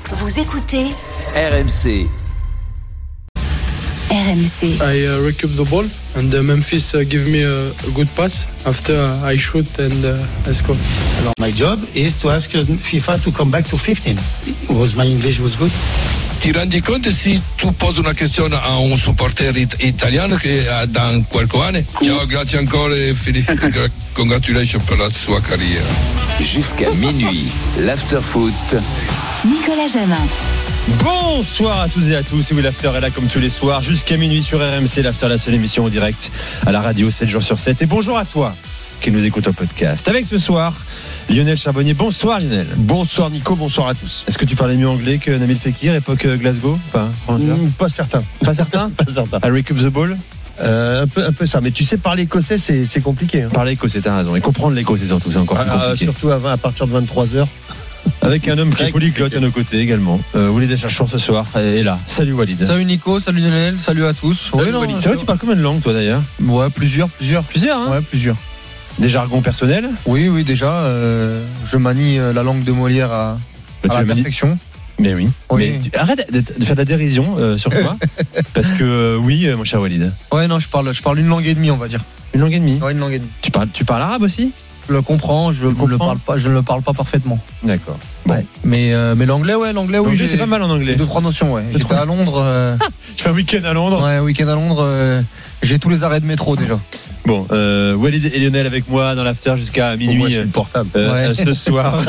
Vous écoutez RMC. RMC. I recoup the ball and Memphis give me a good pass. After I shoot and I score. Alors, my job is to ask FIFA to come back to 15. My English was good. Ti rendi conto se tu posi una questione a un supporter italiano che da qualche anno? Ciao, grazie ancora e congratulations per la sua carriera. Jusqu'à minuit, l'after-foot. Nicolas Jamin. Bonsoir à tous et à tous, et oui, l'after est là comme tous les soirs jusqu'à minuit sur RMC. L'after, la seule émission en direct à la radio 7 jours sur 7. Et bonjour à toi qui nous écoute au podcast. Avec ce soir Lionel Charbonnier. Bonsoir Lionel. Bonsoir Nico, bonsoir à tous. Est-ce que tu parlais mieux anglais que Nabil Fekir, époque Glasgow? Enfin, pas certain. Pas certain. Pas certain. I recoup the ball. Un peu ça, mais tu sais, parler écossais c'est compliqué. Parler écossais, t'as raison. Et comprendre l'écossais surtout, c'est encore plus compliqué. Surtout à partir de 23h. Avec un homme qui est polyglotte à nos côtés également. Walid Acharchour ce soir est là. Salut Walid. Salut Nico, salut Lionel, salut à tous. Salut Walid. C'est vrai, tu parles combien de langues toi d'ailleurs? Ouais, plusieurs. Plusieurs, hein? Ouais, plusieurs. Des jargons personnels? Oui, déjà. Je manie la langue de Molière à la perfection. Mais oui. Oui. Mais arrête de faire de la dérision sur toi. Parce que oui, mon cher Walid. Ouais, non, je parle une langue et demie, on va dire. Une langue et demie? Ouais, une langue et demie. Tu parles arabe aussi? Je le comprends, je ne le parle pas parfaitement. D'accord. Bon. Ouais. Mais l'anglais, oui. L'anglais, c'est pas mal en anglais. 2-3 notions, ouais. J'étais à Londres. Tu fais un week-end à Londres? Ouais, week-end à Londres. J'ai tous les arrêts de métro déjà. Bon, Walid et Lionel avec moi dans l'after jusqu'à minuit. Moi, je suis le portable. Ce soir.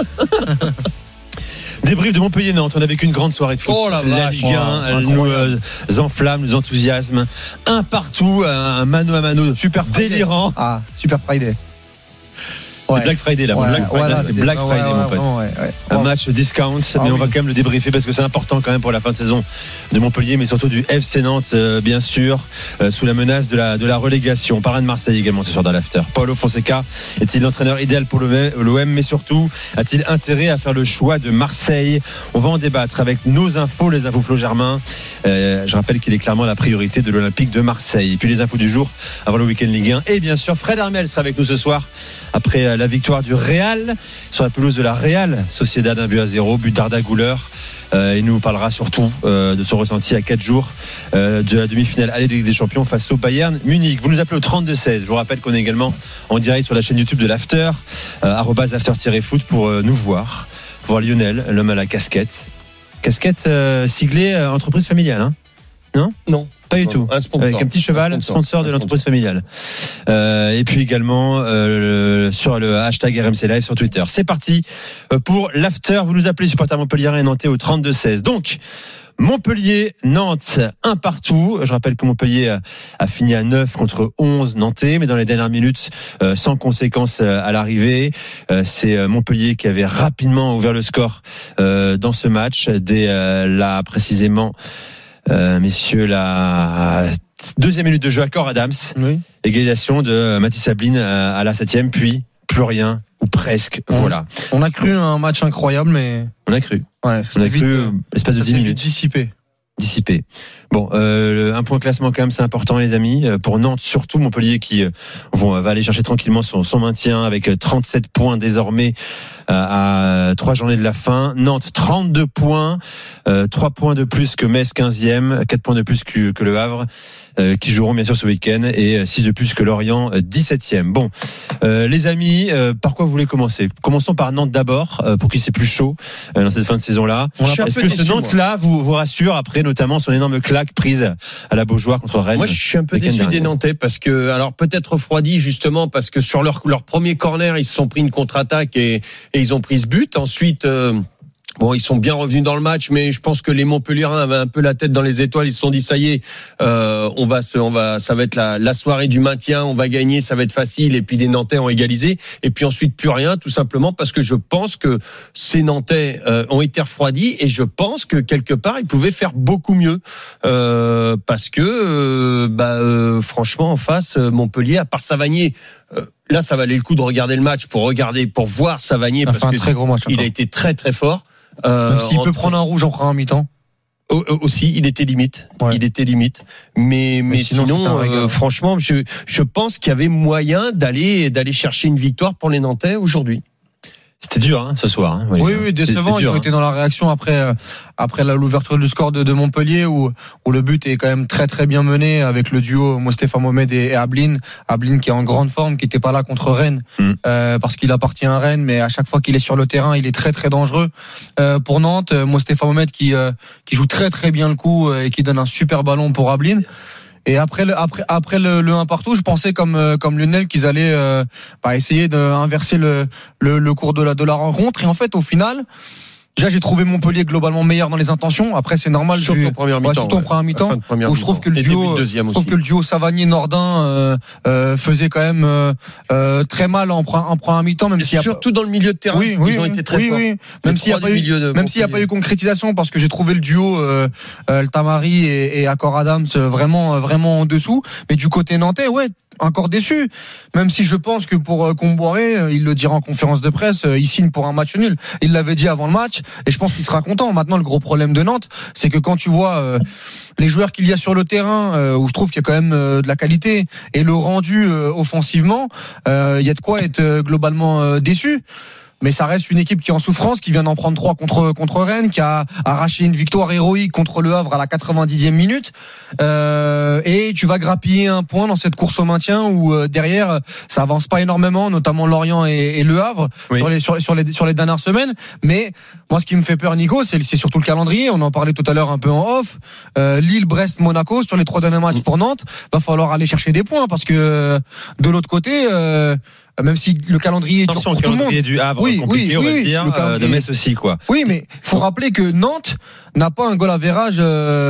Débrief de Montpellier-Nantes. On a vécu une grande soirée de foot. Oh la Ligue 1, nous enflamme, nous enthousiasme. Un partout, un mano à mano super délirant. Ah, Super Friday. Ouais. Black Friday là, c'est Black Friday mon pote. Un match discount, mais on va quand même le débriefer parce que c'est important quand même pour la fin de saison de Montpellier, mais surtout du FC Nantes bien sûr, sous la menace de la relégation. On parlera de Marseille également ce soir dans l'after. Paulo Fonseca est-il l'entraîneur idéal pour l'OM, mais surtout a-t-il intérêt à faire le choix de Marseille? On va en débattre avec nos infos, les infos Flo Germain. Je rappelle qu'il est clairement la priorité de l'Olympique de Marseille. Et puis les infos du jour avant le week-end Ligue 1. Et bien sûr Fred Armel sera avec nous ce soir après la victoire du Real sur la pelouse de la Real Sociedad, 1-0, but d'Arda Güler. Il nous parlera surtout de son ressenti à 4 jours de la demi-finale aller de Ligue des Champions face au Bayern Munich. Vous nous appelez au 32-16. Je vous rappelle qu'on est également en direct sur la chaîne YouTube de l'After, @after-foot pour nous voir. Pour voir Lionel, l'homme à la casquette. Casquette siglée entreprise familiale, hein? Non. Pas du tout. Avec un petit cheval, sponsor de l'entreprise familiale. Et puis également sur le hashtag RMC Live sur Twitter. C'est parti pour l'after. Vous nous appelez supporter Montpellier et Nantais au 32-16. Donc Montpellier, Nantes, un partout. Je rappelle que Montpellier a fini à 9 contre 11 Nantais, mais dans les dernières minutes, sans conséquence à l'arrivée. C'est Montpellier qui avait rapidement ouvert le score dans ce match. Dès là, précisément, messieurs, la deuxième minute de jeu à Cor Adams. Oui. Égalisation de Mathis Sabline à la 7e, puis plus rien, ou presque. Voilà. On a cru un match incroyable, mais... On a cru. Ouais, on a cru l'espace de 10 minutes. Dissipé. Bon, un point classement quand même, c'est important les amis. Pour Nantes, surtout Montpellier qui va aller chercher tranquillement son maintien avec 37 points désormais à 3 journées de la fin. Nantes 32 points, 3 points de plus que Metz 15e, 4 points de plus que le Havre qui joueront bien sûr ce week-end, et 6 de plus que Lorient 17e. Bon, les amis, par quoi vous voulez commencer? Commençons par Nantes d'abord, pour qui c'est plus chaud dans cette fin de saison-là. Est-ce que ce Nantes-là vous rassure après notamment son énorme claque prise à la Beaujoire contre Rennes? Moi, je suis un peu déçu des Nantais parce que, alors peut-être refroidi justement parce que sur leur premier corner, ils se sont pris une contre-attaque et ils ont pris ce but. Ensuite, bon, ils sont bien revenus dans le match, mais je pense que les Montpelliérains avaient un peu la tête dans les étoiles. Ils se sont dit, ça y est, ça va être la soirée du maintien, on va gagner, ça va être facile. Et puis les Nantais ont égalisé. Et puis ensuite, plus rien, tout simplement parce que je pense que ces Nantais ont été refroidis et je pense que quelque part, ils pouvaient faire beaucoup mieux. Parce que, franchement, en face, Montpellier, à part Savanier, là, ça valait le coup de regarder le match pour voir Savanier parce que très gros match, il a été très très fort. Même s'il peut prendre un rouge en première mi-temps. Aussi, il était limite. Ouais. Il était limite. Mais sinon franchement, je pense qu'il y avait moyen d'aller chercher une victoire pour les Nantais aujourd'hui. C'était dur ce soir. Oui, décevant. Ils ont été dans la réaction après l'ouverture du score de Montpellier où le but est quand même très très bien mené avec le duo Mostefa Mohamed et Ablin qui est en grande forme, qui n'était pas là contre Rennes parce qu'il appartient à Rennes, mais à chaque fois qu'il est sur le terrain, il est très très dangereux pour Nantes. Mostefa Mohamed qui joue très très bien le coup et qui donne un super ballon pour Ablin. Et après le 1 partout, je pensais comme Lionel qu'ils allaient essayer d'inverser le cours de la rencontre. Et en fait, au final, déjà j'ai trouvé Montpellier globalement meilleur dans les intentions. Après c'est normal surtout en première mi-temps, où je trouve que le duo Savanier-Nordin faisait quand même très mal en première mi-temps, même s'il surtout dans le milieu de terrain. Ils ont été très forts. Même s'il n'y a pas eu concrétisation, parce que j'ai trouvé le duo El Tamari et Accor Adams vraiment en dessous. Mais du côté nantais, encore déçu, même si je pense que pour Comboiré, il le dira en conférence de presse, il signe pour un match nul. Il l'avait dit avant le match et je pense qu'il sera content. Maintenant, le gros problème de Nantes, c'est que quand tu vois les joueurs qu'il y a sur le terrain, où je trouve qu'il y a quand même de la qualité, et le rendu offensivement, il y a de quoi être globalement déçu. Mais ça reste une équipe qui est en souffrance, qui vient d'en prendre 3 contre Rennes, qui a arraché une victoire héroïque contre Le Havre à la 90e minute. Et tu vas grappiller un point dans cette course au maintien où derrière ça avance pas énormément, notamment Lorient et Le Havre sur les dernières semaines. Mais moi, ce qui me fait peur, Nico, c'est surtout le calendrier. On en parlait tout à l'heure un peu en off. Lille, Brest, Monaco sur les 3 derniers matchs pour Nantes. Va falloir aller chercher des points parce que de l'autre côté. Même si le calendrier est dur pour tout le monde. Du Havre, compliqué, on va dire, de Metz aussi, quoi. Oui, mais faut rappeler que Nantes n'a pas un goal average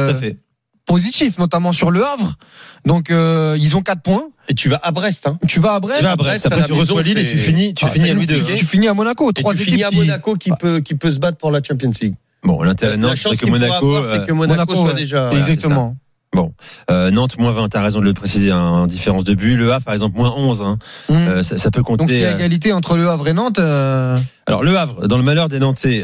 positif, notamment sur le Havre. Donc ils ont 4 points. Et tu vas à Brest. Tu vas à Brest. Après tu reçois Lille et tu finis à Louis II. Tu finis à Monaco. Tu finis à Monaco qui peut se battre pour la Champions League. Bon, l'intérêt de Nantes, c'est que Monaco soit déjà. Exactement. Bon, Nantes moins 20, t'as raison de le préciser, en différence de but. Le Havre, par exemple, moins 11. Ça peut compter. Donc il y a égalité entre Le Havre et Nantes. Alors le Havre, dans le malheur des Nantais,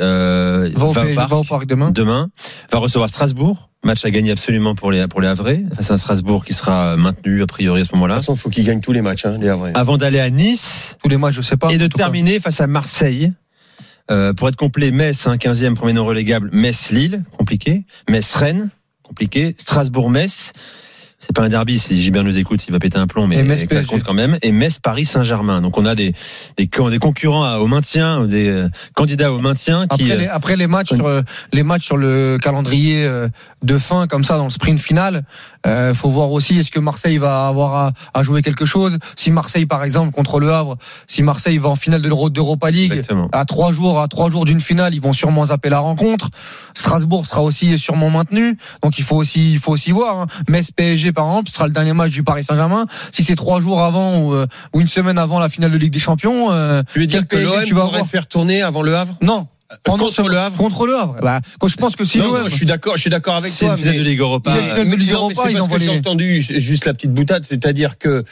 va au Parc demain, va recevoir Strasbourg. Match à gagner absolument pour les Havrais, face à un Strasbourg qui sera maintenu a priori à ce moment-là. De toute façon, il faut qu'ils gagnent tous les matchs, les Havrais. Avant d'aller à Nice, tous les matchs, je sais pas. Et de terminer face à Marseille. Pour être complet, Metz, 15e, premier non relégable. Metz-Lille, compliqué. Metz-Rennes, compliqué. Strasbourg-Metz, c'est pas un derby, si Gilbert nous écoute, il va péter un plomb, mais ça compte quand même. Et Metz-Paris-Saint-Germain. Donc on a des concurrents au maintien, des candidats au maintien. Après les matchs sur le calendrier de fin, comme ça, dans le sprint final, faut voir aussi est-ce que Marseille va avoir à jouer quelque chose. Si Marseille, par exemple, contre Le Havre, si Marseille va en finale de l'Europa League, exactement, à 3 jours d'une finale, ils vont sûrement zapper la rencontre. Strasbourg sera aussi sûrement maintenu. Donc il faut aussi voir. Metz-PSG, par exemple, ce sera le dernier match du Paris Saint-Germain. Si c'est 3 jours avant ou une semaine avant la finale de Ligue des Champions, tu veux dire que l'OM pourrait faire tourner avant Le Havre? Non. Contre Le Havre. Contre Le Havre. Quand je pense que si l'OM. Je suis d'accord avec toi. C'est une finale de Ligue Europa. Ils ont j'ai entendu juste la petite boutade, c'est-à-dire que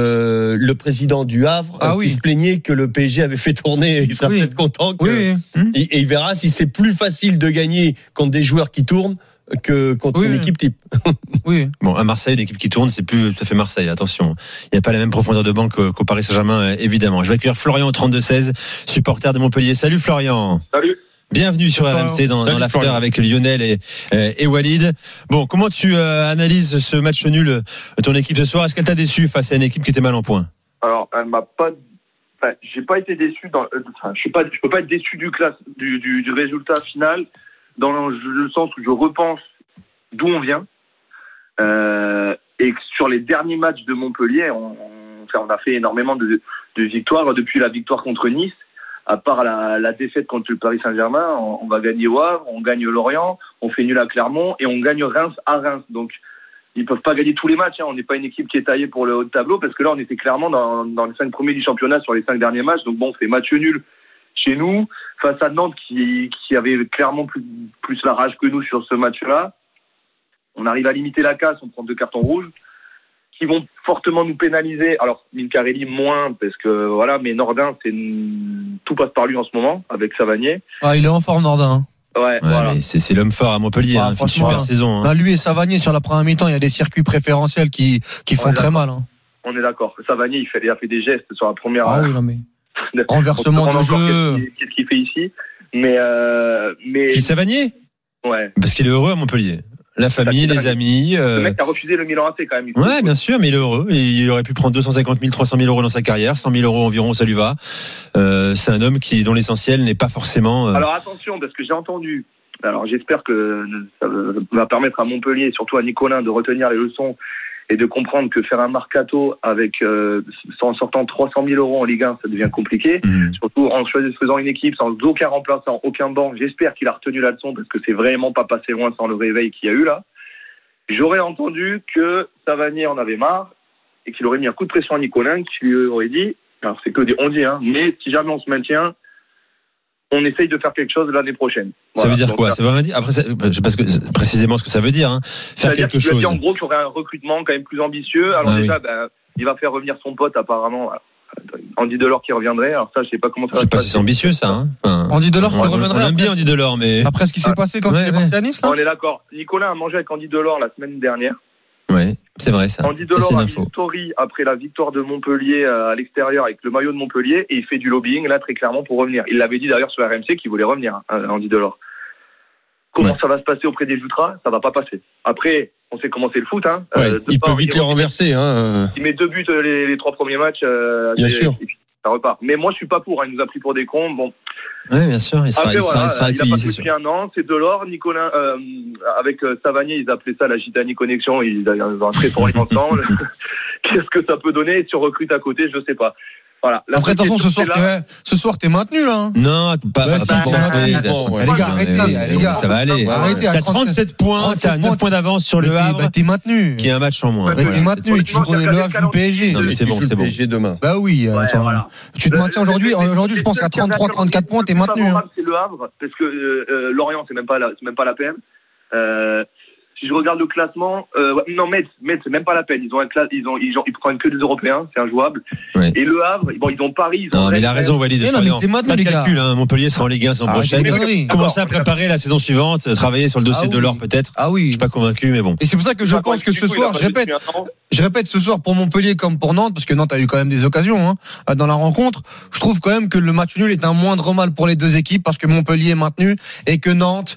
le président du Havre qui se plaignait que le PSG avait fait tourner, il sera peut-être content et il verra si c'est plus facile de gagner contre des joueurs qui tournent que contre une équipe type. Bon, à Marseille, l'équipe qui tourne, c'est plus tout à fait Marseille. Attention, il n'y a pas la même profondeur de banc qu'au Paris Saint-Germain, évidemment. Je vais accueillir Florian au 32-16, supporter de Montpellier. Salut Florian. Salut. Bienvenue sur RMC dans l'after avec Lionel et Walid. Bon, comment tu analyses ce match nul de ton équipe ce soir? Est-ce qu'elle t'a déçu face à une équipe qui était mal en point? Alors, elle m'a pas. J'ai pas été déçu je peux pas être déçu du résultat final, dans le sens où je repense d'où on vient, et sur les derniers matchs de Montpellier, on a fait énormément de victoires depuis la victoire contre Nice. À part la défaite contre le Paris Saint-Germain, on va gagner au Havre, on gagne Lorient, on fait nul à Clermont et on gagne Reims à Reims. Donc ils peuvent pas gagner tous les matchs. On n'est pas une équipe qui est taillée pour le haut de tableau, parce que là on était clairement dans les 5 premiers du championnat sur les 5 derniers matchs. Donc bon, on fait match nul chez nous face à Nantes qui avait clairement plus la rage que nous sur ce match-là. On arrive à limiter la casse, on prend 2 cartons rouges qui vont fortement nous pénaliser. Alors Mincarelli moins, parce que voilà, mais Nordin, tout passe par lui en ce moment avec Savanier. Il est en forme, Nordin. Voilà. Mais c'est l'homme fort à Montpellier, il fait une super saison. Lui et Savanier sur la première mi-temps, il y a des circuits préférentiels qui font très mal. On est d'accord. Savanier, il a fait des gestes sur la première. Oui, non mais. Renversement de jeu. Qu'est-ce qu'il fait ici? Mais Qui Savanier? Ouais. Parce qu'il est heureux à Montpellier. La famille, les amis. Le mec a refusé le Milan AC quand même. Ouais, bien sûr, mais il est heureux. Il aurait pu prendre 250 000, 300 000 euros dans sa carrière, 100 000 euros environ, ça lui va. C'est un homme dont l'essentiel n'est pas forcément. Alors attention, parce que j'ai entendu. Alors j'espère que ça va permettre à Montpellier et surtout à Nicolin de retenir les leçons et de comprendre que faire un mercato avec en sortant 300 000 euros en Ligue 1, ça devient compliqué. Surtout en faisant une équipe sans aucun remplaçant, aucun banc. J'espère qu'il a retenu la leçon parce que c'est vraiment pas passé loin sans le réveil qu'il y a eu là. J'aurais entendu que Savanier en avait marre et qu'il aurait mis un coup de pression à Nicolin qui lui aurait dit, alors c'est que on dit, mais si jamais on se maintient, on essaye de faire quelque chose l'année prochaine. Voilà. Ça veut dire quoi? Ça veut rien dire. Après, je sais pas précisément ce que ça veut dire. Faire quelque chose. En gros, qu'il y aurait un recrutement quand même plus ambitieux. Alors déjà, il va faire revenir son pote apparemment, Andy Delors qui reviendrait. Alors ça, je sais pas comment ça va se passer. Je sais pas si c'est ambitieux ça. Andy Delors qui reviendrait. On aime bien Andy Delors, mais après ce qui s'est passé quand il est parti à Nice. On est d'accord. Nicolas a mangé avec Andy Delors la semaine dernière. Oui, c'est vrai ça. Andy Delors a mis une story après la victoire de Montpellier à l'extérieur avec le maillot de Montpellier et il fait du lobbying là très clairement pour revenir. Il l'avait dit d'ailleurs sur RMC qu'il voulait revenir, Andy Delors. Comment ça va se passer auprès des Ultras? Ça va pas passer. Après, on sait comment c'est le foot. Il peut vite les renverser. Il met 2 buts les 3 premiers matchs. Bien sûr. Et puis, ça repart. Mais moi, je suis pas pour. Il nous a pris pour des cons. Bon. Oui, bien sûr. Il sera il a pas depuis un an. C'est Delors, Nicolas, avec Savanier, ils appelaient ça la Gitani Connexion. Ils ont un très fort ensemble. Qu'est-ce que ça peut donner si on recrute à côté? Je sais pas. Voilà. Après, attention, ce soir, t'es maintenu, là. Non, pas les gars, arrêtez. Ça va aller. Arrêtez. T'as 37 points, t'as 9 points d'avance sur le Havre. T'es maintenu. Qui est un match en moins. T'es maintenu. Tu joues le Havre, joue le PSG. Non, mais c'est bon. PSG demain. Bah oui, tu te maintiens aujourd'hui. Aujourd'hui, je pense qu'à 33, 34 points, t'es maintenu. C'est le Havre, parce que Lorient, c'est même pas la peine. Si je regarde le classement, non, Metz, c'est même pas la peine. Ils prennent que des Européens, c'est injouable. Ouais. Et le Havre, ils ont Paris. Non, mais il a raison, Walid. Non, mais t'es maintenu, les gars. Montpellier sera en Ligue 1 saison prochaine. Commencez à préparer la saison suivante, travailler sur le dossier de l'or peut-être. Ah oui. Je suis pas convaincu, mais bon. Et c'est pour ça que je pense que ce soir, je répète ce soir pour Montpellier comme pour Nantes, parce que Nantes a eu quand même des occasions dans la rencontre. Je trouve quand même que le match nul est un moindre mal pour les deux équipes, parce que Montpellier est maintenu et que Nantes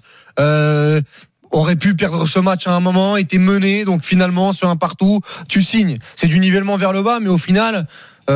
aurait pu perdre ce match à un moment, était mené, donc finalement sur un partout, tu signes. C'est du nivellement vers le bas, mais au final,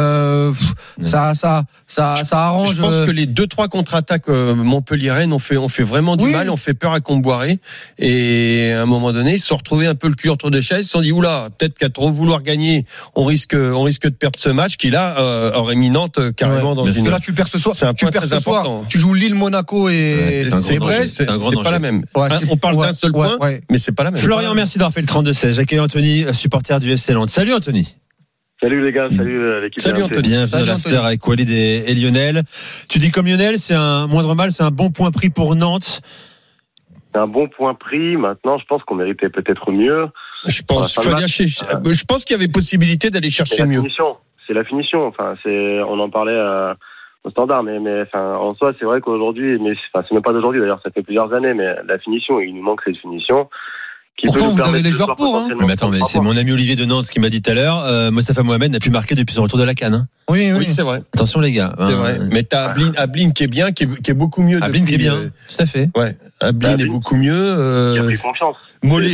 ça arrange. Je pense que les 2-3 contre-attaques Montpellier-Rennes ont fait vraiment du mal, ont fait peur à Comboiré, et à un moment donné ils se sont retrouvés un peu le cul entre deux chaises, ils se sont dit oula, peut-être qu'à trop vouloir gagner, on risque de perdre ce match qui là aurait mis Nantes carrément dans une. Parce que là tu perds ce soir, tu joues Lille, Monaco et Brest, c'est pas la même. On parle d'un seul point, mais c'est pas la même. Florian, merci d'avoir fait le 32-16. J'accueille Anthony, supporter du FC Nantes. Salut Anthony. Salut les gars, salut l'équipe. Salut Anthony, bienvenue dans l'after avec Walid et Lionel. Tu dis comme Lionel, c'est un moindre mal, c'est un bon point pris pour Nantes. C'est un bon point pris. Maintenant, je pense qu'on méritait peut-être mieux. Je pense qu'il y avait possibilité d'aller chercher mieux. C'est la finition. Enfin, on en parlait au standard, mais en soi, c'est vrai qu'aujourd'hui, c'est même pas d'aujourd'hui d'ailleurs, ça fait plusieurs années, mais la finition, il nous manque cette finition. Pourtant, vous avez les joueurs pour. Mais attends, mais c'est mon ami Olivier de Nantes qui m'a dit tout à l'heure, Mostafa Mohamed n'a plus marqué depuis son retour de la CAN. Oui, c'est vrai. Attention les gars. C'est vrai. Mais t'as Ablin qui est bien, qui est beaucoup mieux. Ablin qui est bien, tout à fait. Ouais. Ablin est beaucoup mieux. Il a pris confiance. Mollet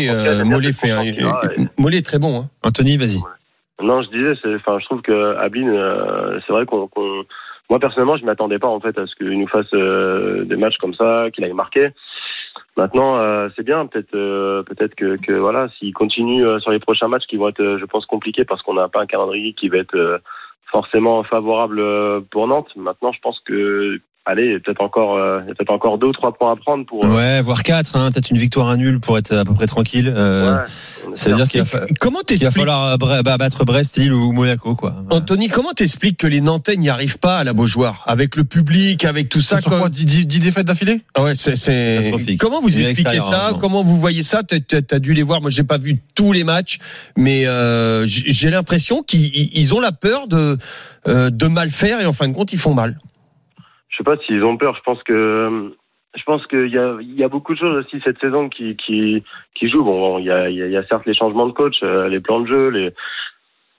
est très bon. Anthony, vas-y. Non, je disais, je trouve que Ablin, c'est vrai qu'on moi personnellement, je m'attendais pas en fait à ce qu'il nous fasse des matchs comme ça, qu'il aille marquer. Maintenant, c'est bien. Peut-être que voilà, s'il continue sur les prochains matchs, qui vont être, je pense, compliqués parce qu'on n'a pas un calendrier qui va être forcément favorable pour Nantes. Maintenant, je pense que il y a peut-être encore 2 ou 3 points à prendre pour. Ouais, voire 4. Peut-être une victoire, un nul pour être à peu près tranquille. Ça veut dire qu'il va falloir battre Brest, Lille ou Monaco, quoi. Anthony, comment t'expliques que les Nantais n'y arrivent pas à la Beaujoire, avec le public, avec tout ça? Sur quoi, 10 défaites d'affilée? Ah ouais, c'est. Comment vous expliquez ça? Comment vous voyez ça? T'as dû les voir. Moi, j'ai pas vu tous les matchs, mais j'ai l'impression qu'ils ont la peur de mal faire et en fin de compte, ils font mal. Je sais pas s'ils ont peur. Je pense qu'il y a beaucoup de choses aussi cette saison qui jouent. Bon, il y a certes les changements de coach, les plans de jeu,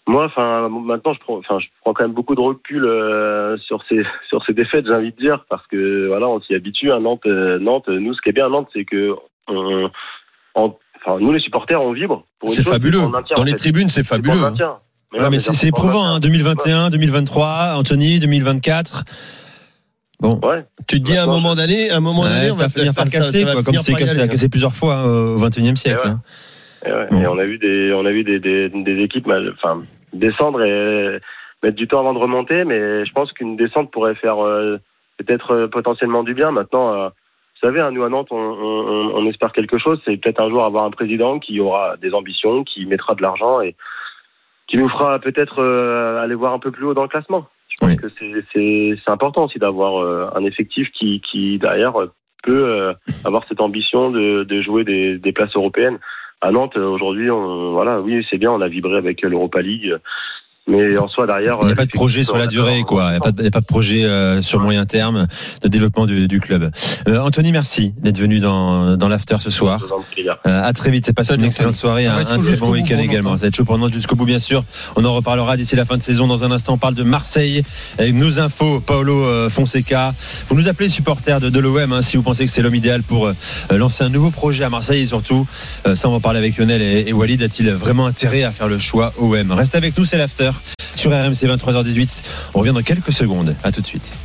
Moi, maintenant, je prends quand même beaucoup de recul sur ces défaites, j'ai envie de dire, parce que voilà, on s'y habitue. À Nantes, nous, ce qui est bien à Nantes, c'est que nous, les supporters, on vibre. C'est fabuleux. Dans les tribunes, c'est fabuleux. Mais c'est éprouvant, hein, 2021, 2023, Anthony, 2024. Bon, ouais. Tu te dis à un moment donné, on va finir par casser, comme c'est cassé plusieurs fois au XXIe siècle. Hein. Et on a vu des équipes descendre et mettre du temps avant de remonter, mais je pense qu'une descente pourrait faire peut-être potentiellement du bien. Maintenant, vous savez, nous à Nantes, on espère quelque chose. C'est peut-être un jour avoir un président qui aura des ambitions, qui mettra de l'argent et qui nous fera peut-être aller voir un peu plus haut dans le classement. Je pense que c'est important aussi d'avoir un effectif qui derrière peut avoir cette ambition de jouer des places européennes. À Nantes, aujourd'hui, oui, c'est bien, on a vibré avec l'Europa League. Mais en soi, derrière, il n'y a pas de projet sur la durée, quoi. Il n'y a pas de projet sur moyen terme de développement du club. Anthony, merci d'être venu dans l'after ce soir. À très vite. C'est passé une excellente soirée, un très bon week-end également. Ça va être chaud pour Nantes jusqu'au bout, bien sûr. On en reparlera d'ici la fin de saison. Dans un instant, on parle de Marseille avec nos infos. Paolo Fonseca. Vous nous appelez supporters de l'OM si vous pensez que c'est l'homme idéal pour lancer un nouveau projet à Marseille et surtout, ça on va en parler avec Lionel et Walid. A-t-il vraiment intérêt à faire le choix OM? Reste avec nous, c'est l'after. Sur RMC 23h18, on revient dans quelques secondes. À tout de suite.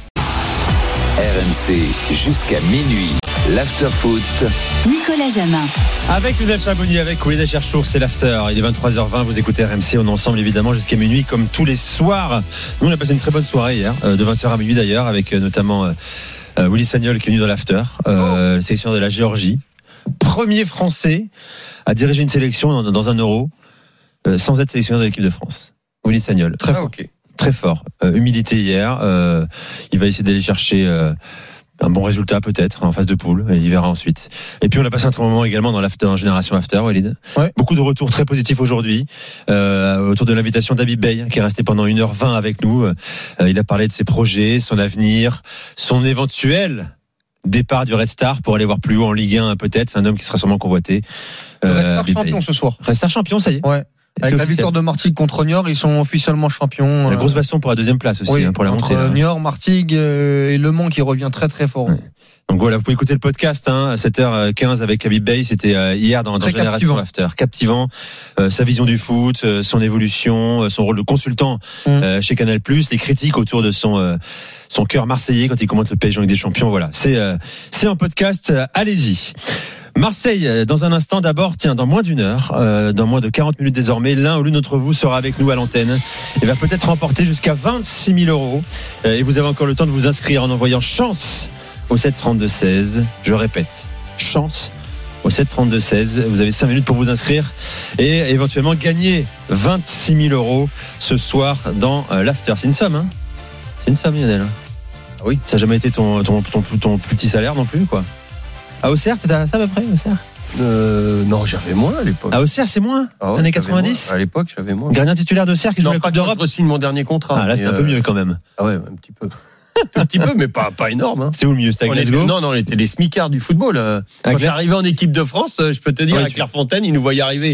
RMC jusqu'à minuit. L'after foot. Nicolas Jamin. Avec Lionel Charbonnier, avec Walid Cherchour, c'est l'after. Il est 23h20, vous écoutez RMC. On est ensemble évidemment jusqu'à minuit comme tous les soirs. Nous on a passé une très bonne soirée hier, de 20h à minuit d'ailleurs, avec notamment Willy Sagnol qui est venu dans l'after, le sélectionneur de la Géorgie. Premier Français à diriger une sélection dans un Euro sans être sélectionneur de l'équipe de France. Willy Sagnol, très fort. Okay. Très fort. Humilité hier. Il va essayer d'aller chercher un bon résultat peut-être en phase de poule. Et il verra ensuite. Et puis on a passé un très bon moment également dans Génération After, Walid. Ouais. Beaucoup de retours très positifs aujourd'hui autour de l'invitation d'Habib Beye qui est resté pendant 1h20 avec nous. Il a parlé de ses projets, son avenir, son éventuel départ du Red Star pour aller voir plus haut en Ligue 1 peut-être. C'est un homme qui sera sûrement convoité. Red Star champion ce soir. Red Star champion, ça y est. Ouais. Avec la victoire de Martigues contre Niort, ils sont officiellement champions. La grosse baston pour la deuxième place aussi, pour la montée. Entre Niort, Martigues et Le Mans qui revient très très fort. Ouais. Donc voilà, vous pouvez écouter le podcast à 7h15 avec Habib Beye. C'était hier dans Génération After. Captivant, sa vision du foot, son évolution, son rôle de consultant chez Canal+, les critiques autour de son cœur marseillais quand il commente le PSG en Ligue des Champions. Voilà, c'est un podcast. Allez-y. Marseille, dans un instant d'abord, dans moins d'une heure, dans moins de 40 minutes désormais, l'un ou l'une d'entre vous sera avec nous à l'antenne et va peut-être remporter jusqu'à 26 000 euros. Et vous avez encore le temps de vous inscrire en envoyant chance au 732-16. Je répète, chance au 732-16. Vous avez 5 minutes pour vous inscrire et éventuellement gagner 26 000 euros ce soir dans l'after. C'est une somme, hein? C'est une somme, Lionel. Ah oui. Ça n'a jamais été ton plus petit salaire non plus, quoi. À Auxerre, t'as ça à peu près, Auxerre? Non, j'avais moins à l'époque. À Auxerre, c'est moins? Années 90? Moins. À l'époque, j'avais moins. Gardien titulaire d'Auxerre qui joue la Coupe d'Europe. Je re-signe mon dernier contrat. Ah, là, c'est un peu mieux quand même. Ah ouais, un petit peu. Un petit peu, mais pas énorme. Hein. C'était où le mieux? C'était à Glasgow? Non, on était les smicards du football. Quand j'arrivais en équipe de France, je peux te dire, à Clairefontaine, ils nous voyaient arriver.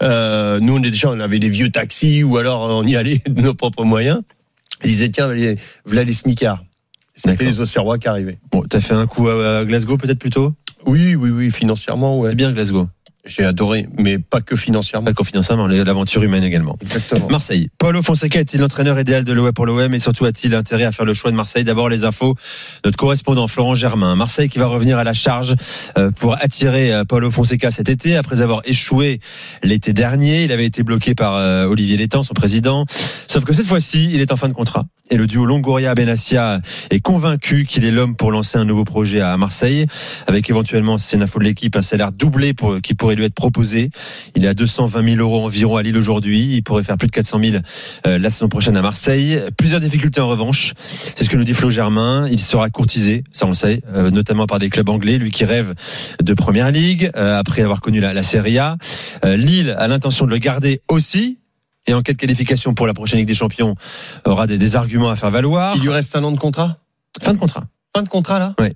Nous, on avait des vieux taxis ou alors on y allait de nos propres moyens. Ils disaient, tiens, voilà les smicards. C'était les Auxerrois qui arrivaient. Bon, t'as fait un coup à Glasgow peut-être plutôt? Oui, financièrement, ouais. C'est bien Glasgow. J'ai adoré, mais pas que financièrement. Pas que financièrement, l'aventure humaine également. Exactement. Marseille. Paolo Fonseca est-il l'entraîneur idéal de l'OM pour l'OM et surtout a-t-il intérêt à faire le choix de Marseille? D'abord les infos. Notre correspondant Florent Germain. Marseille qui va revenir à la charge pour attirer Paolo Fonseca cet été après avoir échoué l'été dernier. Il avait été bloqué par Olivier Létang, son président. Sauf que cette fois-ci, il est en fin de contrat. Et le duo Longoria-Benassia est convaincu qu'il est l'homme pour lancer un nouveau projet à Marseille, avec éventuellement, c'est une info de l'équipe, un salaire doublé qui pourrait lui être proposé. Il est à 220 000 euros environ à Lille aujourd'hui. Il pourrait faire plus de 400 000 la saison prochaine à Marseille. Plusieurs difficultés en revanche. C'est ce que nous dit Flo Germain. Il sera courtisé, ça on le sait, notamment par des clubs anglais. Lui qui rêve de Première Ligue, après avoir connu la Serie A. Lille a l'intention de le garder aussi. Et en cas de qualification pour la prochaine Ligue des Champions, aura des arguments à faire valoir. Il lui reste un an de contrat? Fin de contrat. Fin de contrat, là? Ouais.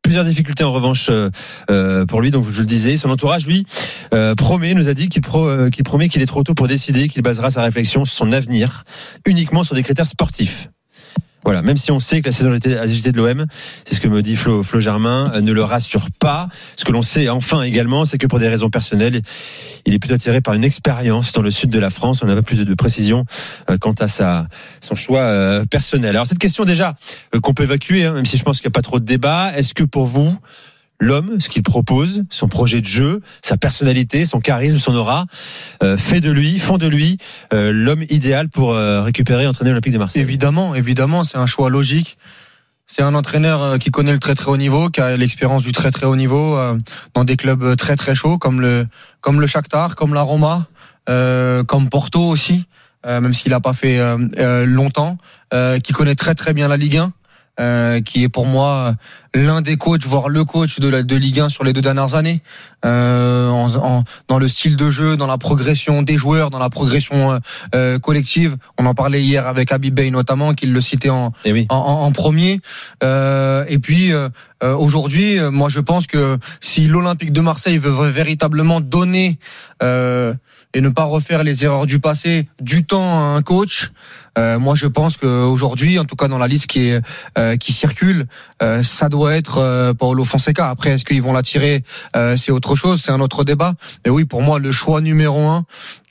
Plusieurs difficultés en revanche pour lui, donc je le disais. Son entourage, lui, nous a dit qu'il promet qu'il est trop tôt pour décider, qu'il basera sa réflexion sur son avenir uniquement sur des critères sportifs. Voilà, même si on sait que la saison agitée de l'OM, c'est ce que me dit Flo Germain, ne le rassure pas. Ce que l'on sait enfin également, c'est que pour des raisons personnelles, il est plutôt attiré par une expérience dans le sud de la France. On n'a pas plus de précision quant à son choix personnel. Alors cette question déjà qu'on peut évacuer, même si je pense qu'il n'y a pas trop de débat, est-ce que pour vous, l'homme, ce qu'il propose, son projet de jeu, sa personnalité, son charisme, son aura, font de lui l'homme idéal pour récupérer et entraîner l'Olympique de Marseille? Évidemment, c'est un choix logique. C'est un entraîneur qui connaît le très très haut niveau, qui a l'expérience du très très haut niveau dans des clubs très très chauds comme le Shakhtar, comme la Roma, comme Porto aussi, même s'il n'a pas fait longtemps, qui connaît très très bien la Ligue 1. Qui est pour moi l'un des coachs, voire le coach de Ligue 1 sur les 2 dernières années, dans le style de jeu, dans la progression des joueurs, dans la progression collective. On en parlait hier avec Habib Bey notamment, qu'il le citait en premier. Et puis aujourd'hui, moi je pense que si l'Olympique de Marseille veut véritablement donner et ne pas refaire les erreurs du passé, du temps à un coach, moi je pense qu'aujourd'hui, en tout cas dans la liste qui circule, ça doit être Paulo Fonseca. Après, est-ce qu'ils vont l'attirer, c'est autre chose, c'est un autre débat. Mais oui, pour moi, le choix numéro 1,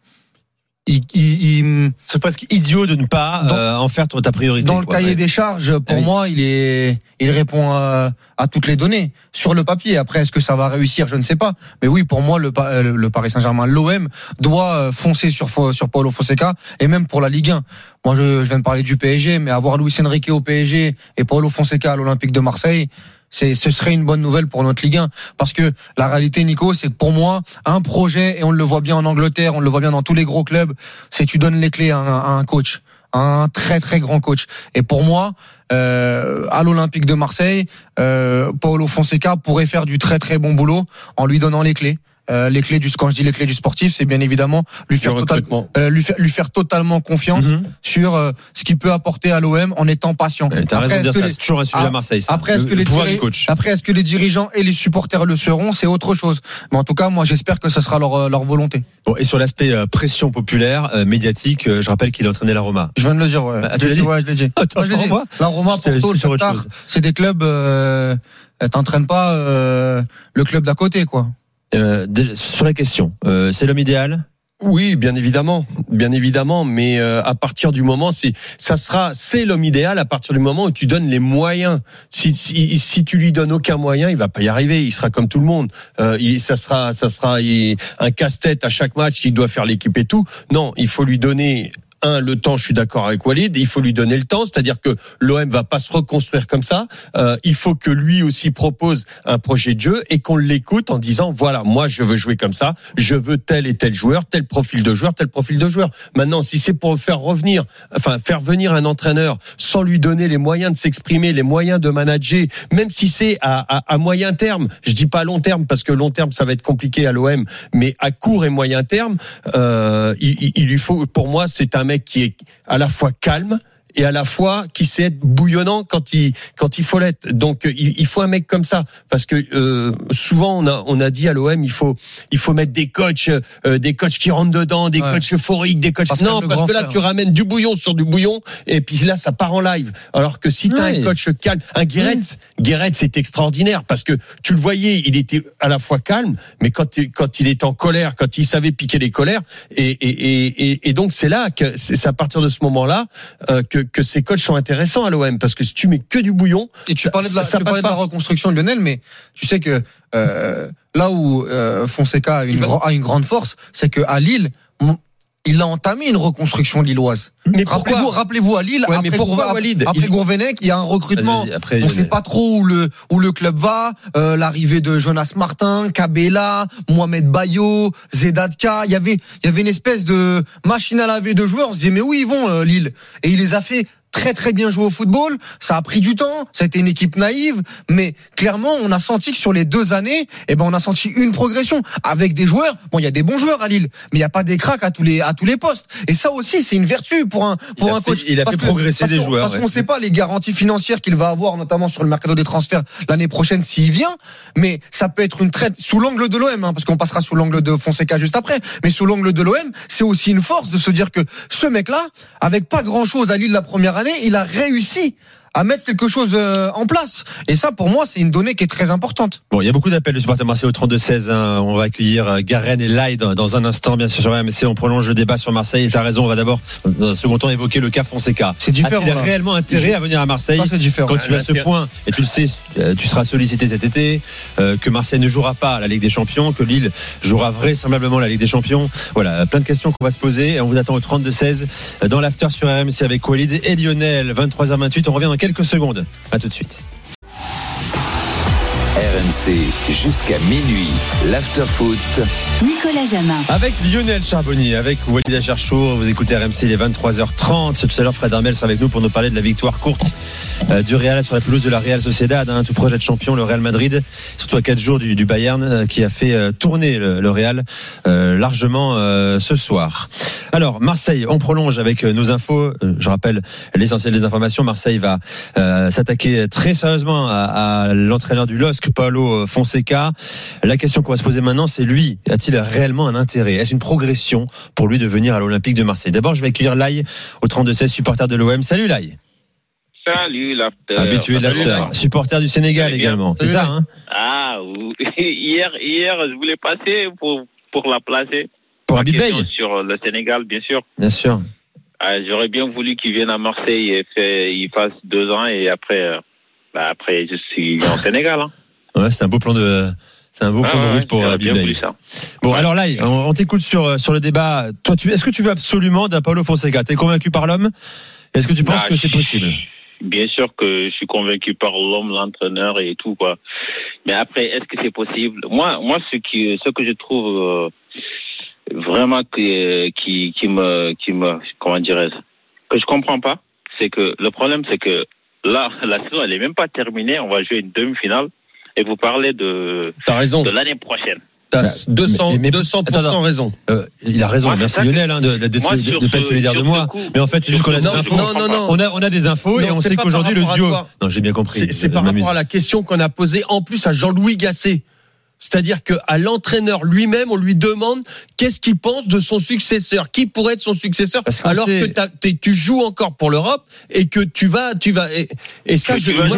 c'est presque idiot de ne pas en faire ta priorité. Dans le cahier des charges, pour moi, il répond à toutes les données sur le papier. Après, est-ce que ça va réussir? Je ne sais pas. Mais oui, pour moi, le Paris Saint-Germain, l'OM doit foncer sur Paulo Fonseca, et même pour la Ligue 1. Moi, je viens de parler du PSG, mais avoir Luis Enrique au PSG et Paulo Fonseca à l'Olympique de Marseille, ce serait une bonne nouvelle pour notre Ligue 1. Parce que la réalité, Nico, c'est que pour moi, un projet, et on le voit bien en Angleterre, on le voit bien dans tous les gros clubs, c'est tu donnes les clés à un coach, un très très grand coach. Et pour moi, à l'Olympique de Marseille, Paulo Fonseca pourrait faire du très très bon boulot en lui donnant les clés. Quand je dis les clés du sportif, c'est bien évidemment lui faire totalement confiance sur ce qu'il peut apporter à l'OM en étant patient. T'as raison de dire ça, c'est toujours un sujet à Marseille, ça. Après, est-ce que les dirigeants et les supporters le seront, c'est autre chose. Mais en tout cas, moi, j'espère que ça sera leur volonté. Bon, et sur l'aspect pression populaire, médiatique, je rappelle qu'il a entraîné la Roma. Je viens de le dire, ouais. Tu l'as dit? Ouais, je l'ai dit. La Roma, Porto, le Shakhtar, c'est des clubs, t'entraînes pas le club d'à côté, quoi. Sur la question, c'est l'homme idéal? Oui, bien évidemment, mais à partir du moment, c'est l'homme idéal à partir du moment où tu donnes les moyens. Si tu lui donnes aucun moyen, il va pas y arriver. Il sera comme tout le monde. Ça sera un casse-tête à chaque match. Il doit faire l'équipe et tout. Non, il faut lui donner. Le temps, je suis d'accord avec Walid, il faut lui donner le temps, c'est-à-dire que l'OM va pas se reconstruire comme ça. Il faut que lui aussi propose un projet de jeu et qu'on l'écoute en disant voilà, moi je veux jouer comme ça, je veux tel et tel joueur, tel profil de joueur. Maintenant, si c'est pour faire venir un entraîneur sans lui donner les moyens de s'exprimer, les moyens de manager, même si c'est à moyen terme, je dis pas à long terme parce que long terme ça va être compliqué à l'OM, mais à court et moyen terme, il lui faut, pour moi, c'est un mec qui est à la fois calme et à la fois qui sait être bouillonnant quand il faut l'être. Donc il faut un mec comme ça, parce que souvent on a dit à l'OM il faut mettre des coachs qui rentrent dedans, des coachs euphoriques, des coachs parce que là tu ramènes du bouillon sur du bouillon et puis là ça part en live. Alors que si t'as un coach calme, un Guéretz c'est extraordinaire parce que tu le voyais, il était à la fois calme, mais quand il est en colère, quand il savait piquer les colères et donc c'est là que c'est à partir de ce moment-là que ces coachs sont intéressants à l'OM, parce que si tu mets que du bouillon, et tu parlais de la reconstruction de Lionel, mais tu sais que là où Fonseca a une grande force, c'est que à Lille, il a entamé une reconstruction lilloise. Mais rappelez-vous à Lille, après Gourvenec, il y a un recrutement. On ne sait pas trop où le club va. L'arrivée de Jonas Martin, Cabella, Mohamed Bayo, Zedatka. Il y avait une espèce de machine à laver de joueurs. On se disait mais où ils vont Lille? Et il les a fait très très bien joué au football, ça a pris du temps, ça a été une équipe naïve, mais clairement on a senti que sur les 2 années, on a senti une progression avec des joueurs. Bon, il y a des bons joueurs à Lille, mais il y a pas des cracks à tous les postes. Et ça aussi, c'est une vertu pour un coach. Il a fait progresser des joueurs. Parce qu'on sait pas les garanties financières qu'il va avoir, notamment sur le mercato des transferts l'année prochaine s'il vient, mais ça peut être une traite sous l'angle de l'OM, parce qu'on passera sous l'angle de Fonseca juste après, mais sous l'angle de l'OM, c'est aussi une force de se dire que ce mec-là, avec pas grand-chose à Lille la première année, il a réussi à mettre quelque chose en place. Et ça, pour moi, c'est une donnée qui est très importante. Bon, il y a beaucoup d'appels de supporters marseillais au 32-16. On va accueillir Garen et Lai dans un instant, bien sûr, sur RMC. On prolonge le débat sur Marseille. T'as raison, on va d'abord, dans un second temps, évoquer le cas Fonseca. C'est différent. A-t-il réellement intérêt à venir à Marseille? Ça, c'est différent. Quand tu as ce point, et tu le sais, tu seras sollicité cet été, que Marseille ne jouera pas la Ligue des Champions, que Lille jouera vraisemblablement la Ligue des Champions. Voilà, plein de questions qu'on va se poser. On vous attend au 32-16 dans l'after sur RMC avec Walid et Lionel. 23h28. On revient dans quelques secondes. À tout de suite. RMC jusqu'à minuit, l'after-foot. Nicolas Jamin. Avec Lionel Charbonnier, avec Walid Acharchour, vous écoutez RMC, il est 23h30. Tout à l'heure, Fred Armel sera avec nous pour nous parler de la victoire courte du Real sur la pelouse de la Real Sociedad, tout projet de champion, le Real Madrid, surtout à 4 jours du Bayern, qui a fait tourner le Real largement ce soir. Alors, Marseille, on prolonge avec nos infos. Je rappelle l'essentiel des informations. Marseille va s'attaquer très sérieusement à l'entraîneur du LOSC, Paulo Fonseca. La question qu'on va se poser maintenant, c'est lui, a-t-il réellement un intérêt? Est-ce une progression pour lui de venir à l'Olympique de Marseille? D'abord, je vais accueillir Lai au 32-16, supporter de l'OM. Salut Lai. Salut l'after. Habitué de l'after. Supporter du Sénégal également. C'est ça, hein? Ah, hier, je voulais passer pour la placer. Pour Habib Beye. Sur le Sénégal, bien sûr. Bien sûr. J'aurais bien voulu qu'il vienne à Marseille et il fasse 2 ans et après, je suis en Sénégal, hein. Ouais, c'est un beau plan de route pour Habib Beye. Bon, ouais. Alors là, on t'écoute sur le débat. Toi, est-ce que tu veux absolument d'un Paulo Fonseca? T'es convaincu par l'homme? Est-ce que tu penses que c'est possible? Bien sûr que je suis convaincu par l'homme, l'entraîneur et tout, quoi. Mais après, est-ce que c'est possible? Moi, ce que je trouve vraiment qui me comment dirais-je, que je comprends pas, c'est que le problème, c'est que là, la saison, elle est même pas terminée. On va jouer une demi-finale. Et vous parlez de l'année prochaine. T'as 200% raison. Il a raison. Ouais, merci Lionel de pas être solidaire de moi. Mais en fait, c'est juste qu'on a des infos. On a des infos et on sait qu'aujourd'hui le duo. Non, j'ai bien compris. C'est par rapport à la question qu'on a posée en plus à Jean-Louis Gasset. C'est-à-dire qu'à l'entraîneur lui-même, on lui demande qu'est-ce qu'il pense de son successeur, qui pourrait être son successeur, alors que tu joues encore pour l'Europe et que tu vas et ça,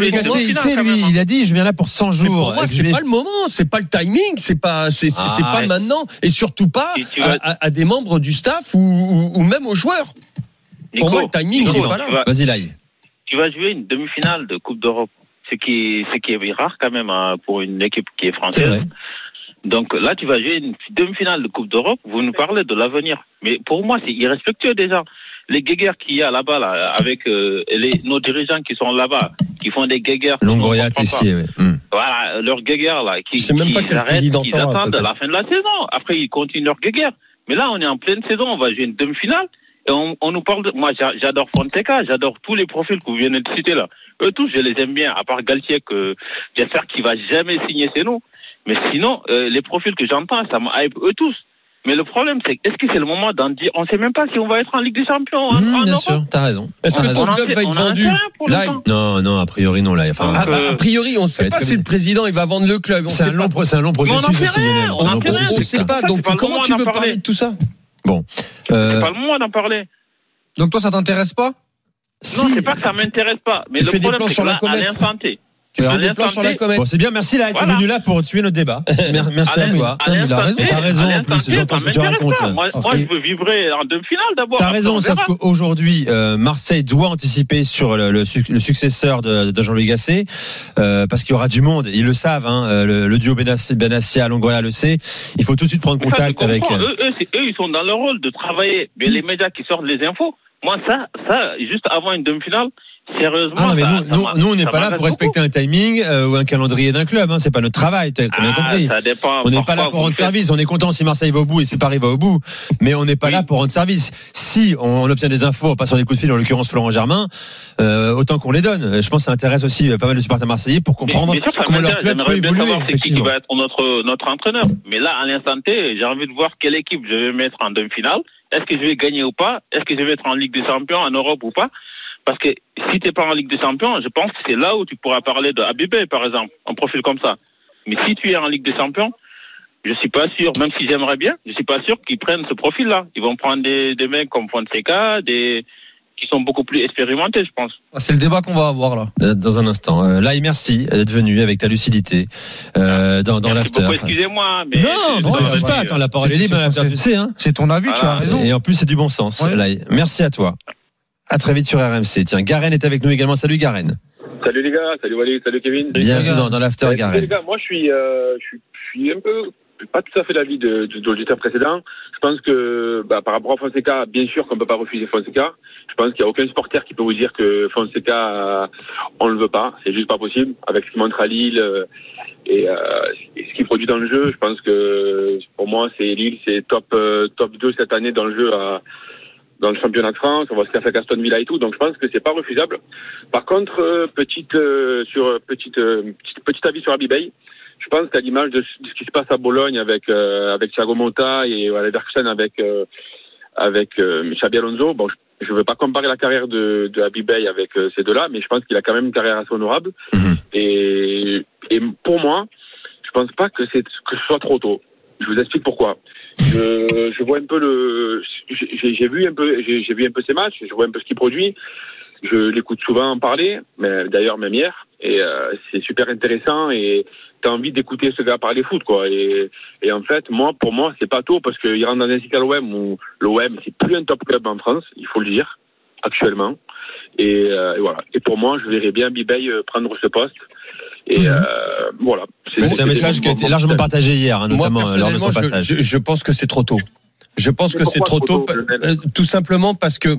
il a dit, je viens là pour 100 jours. Mais pour moi, c'est pas le moment, c'est pas le timing, c'est pas maintenant, et surtout pas à des membres du staff ou même aux joueurs. Nico, pour moi, le timing, il est pas là. Vas-y, là. Tu vas jouer une demi-finale de Coupe d'Europe. Ce qui est rare quand même pour une équipe qui est française. Donc là, tu vas jouer une demi-finale de Coupe d'Europe. Vous nous parlez de l'avenir, mais pour moi, c'est irrespectueux déjà. Les guéguerres qu'il y a là-bas, là, avec nos dirigeants qui sont là-bas, qui font des guéguerres. Longoria, Tessier, oui. Voilà, leurs guéguerres là, qui même pas quel président ils attendent la fin de la saison. Après, ils continuent leurs guéguerres. Mais là, on est en pleine saison. On va jouer une demi-finale. Et on nous parle moi, j'adore Fonseca, j'adore tous les profils que vous venez de citer là. Eux tous, je les aime bien, à part Galtier, que j'espère qu'il va jamais signer chez nous. Mais sinon, les profils que j'entends, ça me hype eux tous. Mais le problème, c'est est-ce que c'est le moment d'en dire? On sait même pas si on va être en Ligue des Champions. Bien sûr, t'as raison. Est-ce que ton club va être vendu? Là, non, a priori non là. Enfin, a priori, on sait pas si le président il va vendre le club. C'est un long processus aussi, Lionel. On sait pas. Donc comment tu veux parler de tout ça? Bon, c'est pas le moment d'en parler. Donc toi, ça t'intéresse pas? Non, c'est pas que ça m'intéresse pas, mais le problème c'est que là, à l'instant T. Tu fais des plans sur la comète. Bon, c'est bien, merci là, tu es venu là pour tuer notre débat. Merci à toi. T'as raison en plus, j'entends ce que tu racontes. Moi, je veux vibrer en demi-finale d'abord. T'as raison, sauf qu'aujourd'hui, Marseille doit anticiper sur le successeur de Jean-Louis Gasset, parce qu'il y aura du monde, ils le savent, le duo Benassia, Longoria le sait. Il faut tout de suite prendre contact avec. Eux, ils sont dans leur rôle de travailler. Mais les médias qui sortent les infos, moi, ça, juste avant une demi-finale, Sérieusement. Ah non, mais nous, on n'est pas là pour respecter un timing ou un calendrier d'un club. Hein. C'est pas notre travail. T'as bien compris. Ça dépend. On n'est pas là pour rendre service. On est content si Marseille va au bout et si Paris va au bout. Mais on n'est pas là pour rendre service. Si on obtient des infos en passant des coups de fil, en l'occurrence Florent Germain, autant qu'on les donne. Je pense que ça intéresse aussi pas mal de supporters marseillais pour comprendre comment leur club peut évoluer. Savoir c'est qui va être notre entraîneur. Mais là, à l'instant T, j'ai envie de voir quelle équipe je vais mettre en demi-finale. Est-ce que je vais gagner ou pas? Est-ce que je vais être en Ligue des Champions, en Europe ou pas? Parce que si t'es pas en Ligue des Champions, je pense que c'est là où tu pourras parler de Habibé, par exemple, un profil comme ça. Mais si tu es en Ligue des Champions, je suis pas sûr, même si j'aimerais bien, je suis pas sûr qu'ils prennent ce profil-là. Ils vont prendre des mecs comme Fonseca, qui sont beaucoup plus expérimentés, je pense. C'est le débat qu'on va avoir là. Dans un instant. Là, merci d'être venu avec ta lucidité dans l'after. Excusez-moi, mais non, t'excuses pas. Attends, la parole est libre. Tu sais, hein. C'est ton avis, tu as raison. Et en plus, c'est du bon sens. Ouais. Là, merci à toi. À très vite sur RMC. Tiens, Garen est avec nous également. Salut Garen. Salut les gars, salut Walid, salut Kevin. Bienvenue dans l'after Garen. Les gars, moi je suis un peu pas tout à fait l'avis de l'auditeur précédent. Je pense que par rapport à Fonseca, bien sûr qu'on peut pas refuser Fonseca. Je pense qu'il y a aucun supporter qui peut vous dire que Fonseca on le veut pas, c'est juste pas possible avec ce qu'il montre à Lille et ce qu'il produit dans le jeu. Je pense que pour moi c'est Lille, c'est top 2 cette année dans le jeu dans le championnat de France, on voit ce qu'a fait Aston Villa et tout, donc je pense que c'est pas refusable. Par contre, petit avis sur Habibé, je pense qu'à l'image de ce qui se passe à Bologne avec Thiago Motta et à Leverkusen avec Xabi Alonso, bon, je veux pas comparer la carrière de Habibé avec ces deux-là, mais je pense qu'il a quand même une carrière assez honorable. Et pour moi, je pense pas que ce soit trop tôt. Je vous explique pourquoi. Je vois un peu j'ai vu un peu ses matchs, je vois un peu ce qu'il produit. Je l'écoute souvent en parler, mais d'ailleurs même hier, et c'est super intéressant et t'as envie d'écouter ce gars parler foot, quoi. Et en fait, pour moi, c'est pas tôt parce qu'il rentre dans un cycle à l'OM où l'OM c'est plus un top club en France, il faut le dire, actuellement. Et voilà. Et pour moi, je verrais bien Habibé prendre ce poste. Et voilà. C'est un message qui a été largement partagé hier, hein, notamment lors de son passage. Je pense que c'est trop tôt. Je pense que c'est trop tôt, tout simplement parce que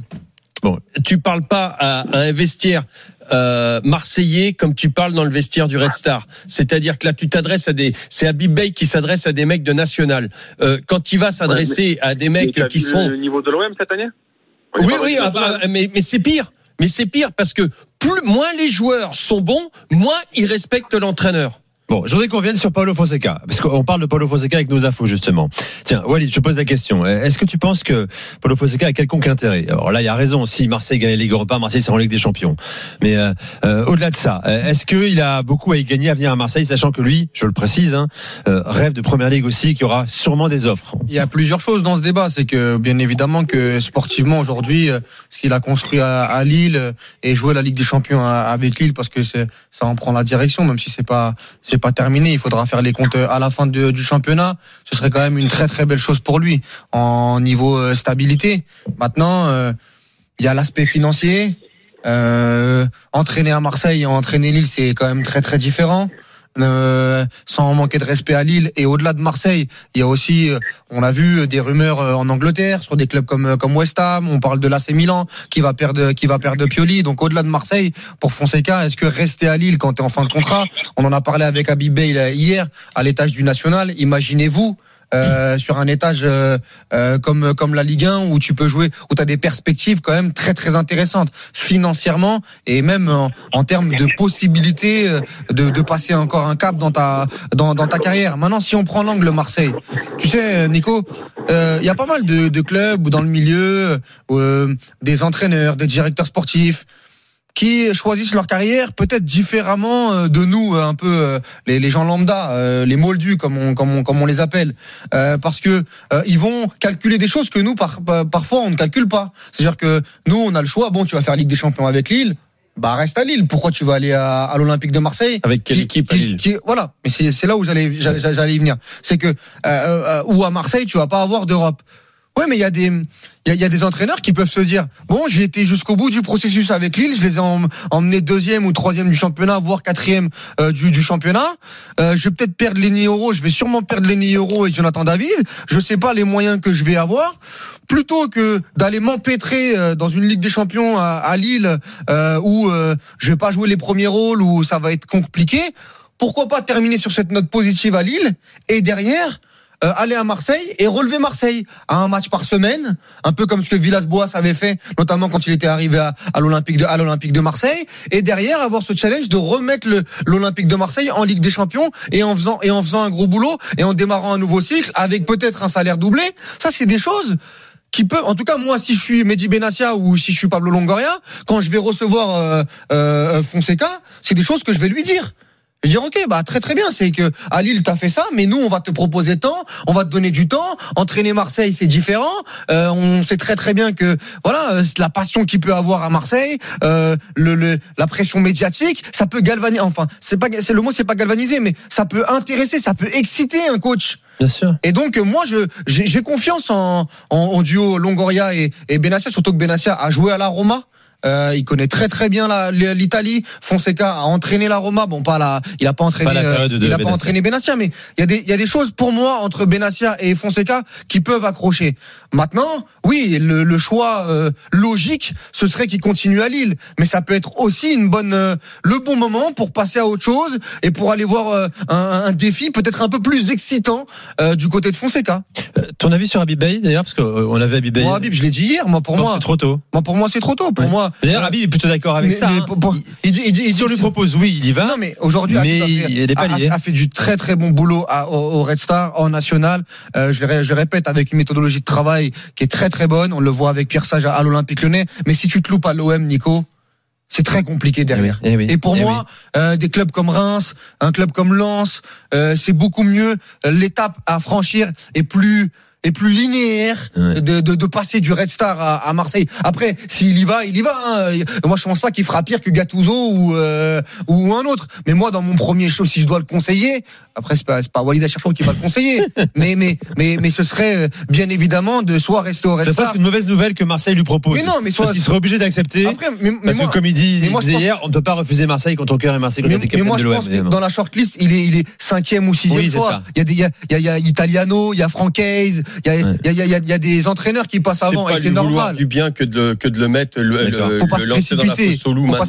tu parles pas à un vestiaire marseillais comme tu parles dans le vestiaire du Red Star. C'est-à-dire que là, tu t'adresses c'est Habibé qui s'adresse à des mecs de national. Quand il va s'adresser à des mecs qui sont le niveau de l'OM cette année. Oui, mais c'est pire. Mais c'est pire parce que moins les joueurs sont bons, moins ils respectent l'entraîneur. Bon, je voudrais qu'on vienne sur Paulo Fonseca, parce qu'on parle de Paulo Fonseca avec nos infos, justement. Tiens, Walid, je te pose la question. Est-ce que tu penses que Paulo Fonseca a quelconque intérêt? Alors là, il y a raison. Si Marseille gagne la Ligue Europa, Marseille sera en Ligue des Champions. Mais au-delà de ça, est-ce qu'il a beaucoup à y gagner à venir à Marseille, sachant que lui, je le précise, rêve de Première Ligue aussi, qui aura sûrement des offres? Il y a plusieurs choses dans ce débat. C'est que, bien évidemment, que sportivement, aujourd'hui, ce qu'il a construit à Lille et jouer la Ligue des Champions avec Lille, parce que ça en prend la direction, même si c'est pas terminé, il faudra faire les comptes à la fin du championnat. Ce serait quand même une très très belle chose pour lui en niveau stabilité. Maintenant, il y a l'aspect financier. Entraîner à Marseille et entraîner Lille, c'est quand même très très différent. Sans manquer de respect à Lille et au-delà de Marseille, il y a aussi, on a vu des rumeurs en Angleterre sur des clubs comme West Ham. On parle de l'AC Milan qui va perdre Pioli. Donc au-delà de Marseille, pour Fonseca, est-ce que rester à Lille quand t'es en fin de contrat? On en a parlé avec Habibé hier à l'étage du National. Imaginez-vous sur un étage comme la Ligue 1 où tu peux jouer, où tu as des perspectives quand même très très intéressantes financièrement et même en termes de possibilités de passer encore un cap dans ta carrière. Maintenant, si on prend l'angle Marseille, tu sais Nico, il y a pas mal de clubs ou dans le milieu des entraîneurs, des directeurs sportifs qui choisissent leur carrière peut-être différemment de nous, un peu les gens lambda, les moldus comme on les appelle, parce que ils vont calculer des choses que nous parfois on ne calcule pas. C'est-à-dire que nous on a le choix. Bon, tu vas faire Ligue des Champions avec Lille, bah reste à Lille. Pourquoi tu vas aller à l'Olympique de Marseille? Avec quelle équipe à Lille? Voilà, mais c'est là où j'allais y venir. C'est que ou à Marseille tu vas pas avoir d'Europe. Ouais, mais il y a des entraîneurs qui peuvent se dire, bon, j'ai été jusqu'au bout du processus avec Lille, je les ai emmenés 2e ou 3e du championnat, voire 4e du championnat. Je vais peut-être perdre Lenny Yoro, je vais sûrement perdre Lenny Yoro et Jonathan David. Je sais pas les moyens que je vais avoir. Plutôt que d'aller m'empêtrer dans une Ligue des Champions à Lille, où je vais pas jouer les premiers rôles, où ça va être compliqué, pourquoi pas terminer sur cette note positive à Lille et derrière aller à Marseille et relever Marseille à un match par semaine, un peu comme ce que Villas-Boas avait fait, notamment quand il était arrivé à l'Olympique de Marseille, et derrière avoir ce challenge de remettre l'Olympique de Marseille en Ligue des Champions et en faisant un gros boulot et en démarrant un nouveau cycle avec peut-être un salaire doublé. Ça, c'est des choses qui peuvent, en tout cas moi, si je suis Mehdi Benassia ou si je suis Pablo Longoria, quand je vais recevoir Fonseca, c'est des choses que je vais lui dire. Je vais dire, ok, bah très très bien, c'est que à Lille t'as fait ça, mais nous on va te proposer tant, on va te donner du temps. Entraîner Marseille c'est différent. On sait très très bien que voilà, la passion qu'il peut avoir à Marseille, la pression médiatique, ça peut galvaniser. Enfin, c'est le mot, c'est pas galvaniser, mais ça peut intéresser, ça peut exciter un coach. Bien sûr. Et donc moi j'ai confiance en duo Longoria et Benassia, surtout que Benassia a joué à la Roma. Il connaît très très bien l'Italie. Fonseca a entraîné la Roma. Bon, il a pas entraîné Benassia, mais il y a des choses pour moi entre Benassia et Fonseca qui peuvent accrocher. Maintenant, oui, le choix logique, ce serait qu'il continue à Lille, mais ça peut être aussi le bon moment pour passer à autre chose et pour aller voir un défi peut-être un peu plus excitant du côté de Fonseca. Ton avis sur Habib Beye d'ailleurs, parce qu'on avait Habib Beye. Moi, Habib, je l'ai dit hier. C'est trop tôt. Pour moi, c'est trop tôt. Pour moi. D'ailleurs, Habib est plutôt d'accord avec ça. Il dit si on lui propose, oui, il y va. Non, mais aujourd'hui, il a fait du très très bon boulot au Red Star en national. Je répète, avec une méthodologie de travail qui est très très bonne. On le voit avec Pierre Sage à l'Olympique Lyonnais. Mais si tu te loupes à l'OM, Nico, c'est très compliqué derrière. Et pour moi, des clubs comme Reims, un club comme Lens, c'est beaucoup mieux. L'étape à franchir est plus linéaire de passer du Red Star à Marseille. Après, s'il y va, il y va. Hein. Moi, je pense pas qu'il fera pire que Gattuso ou un autre. Mais moi, dans mon premier show, si je dois le conseiller, après c'est pas Walid Acharchour qui va le conseiller, mais ce serait bien évidemment de soit rester au Red Star. C'est presque une mauvaise nouvelle que Marseille lui propose. Mais non, mais parce qu'il serait obligé d'accepter. Après, parce que comme il disait hier, on ne peut pas refuser Marseille quand ton cœur est Marseille. Mais moi, je pense que dans la shortlist, il est 5e ou 6e choix. Il y a Italiano, il y a Francaise. Il y a des entraîneurs qui passent avant et c'est normal. Du bien que de le mettre faut pas se précipiter.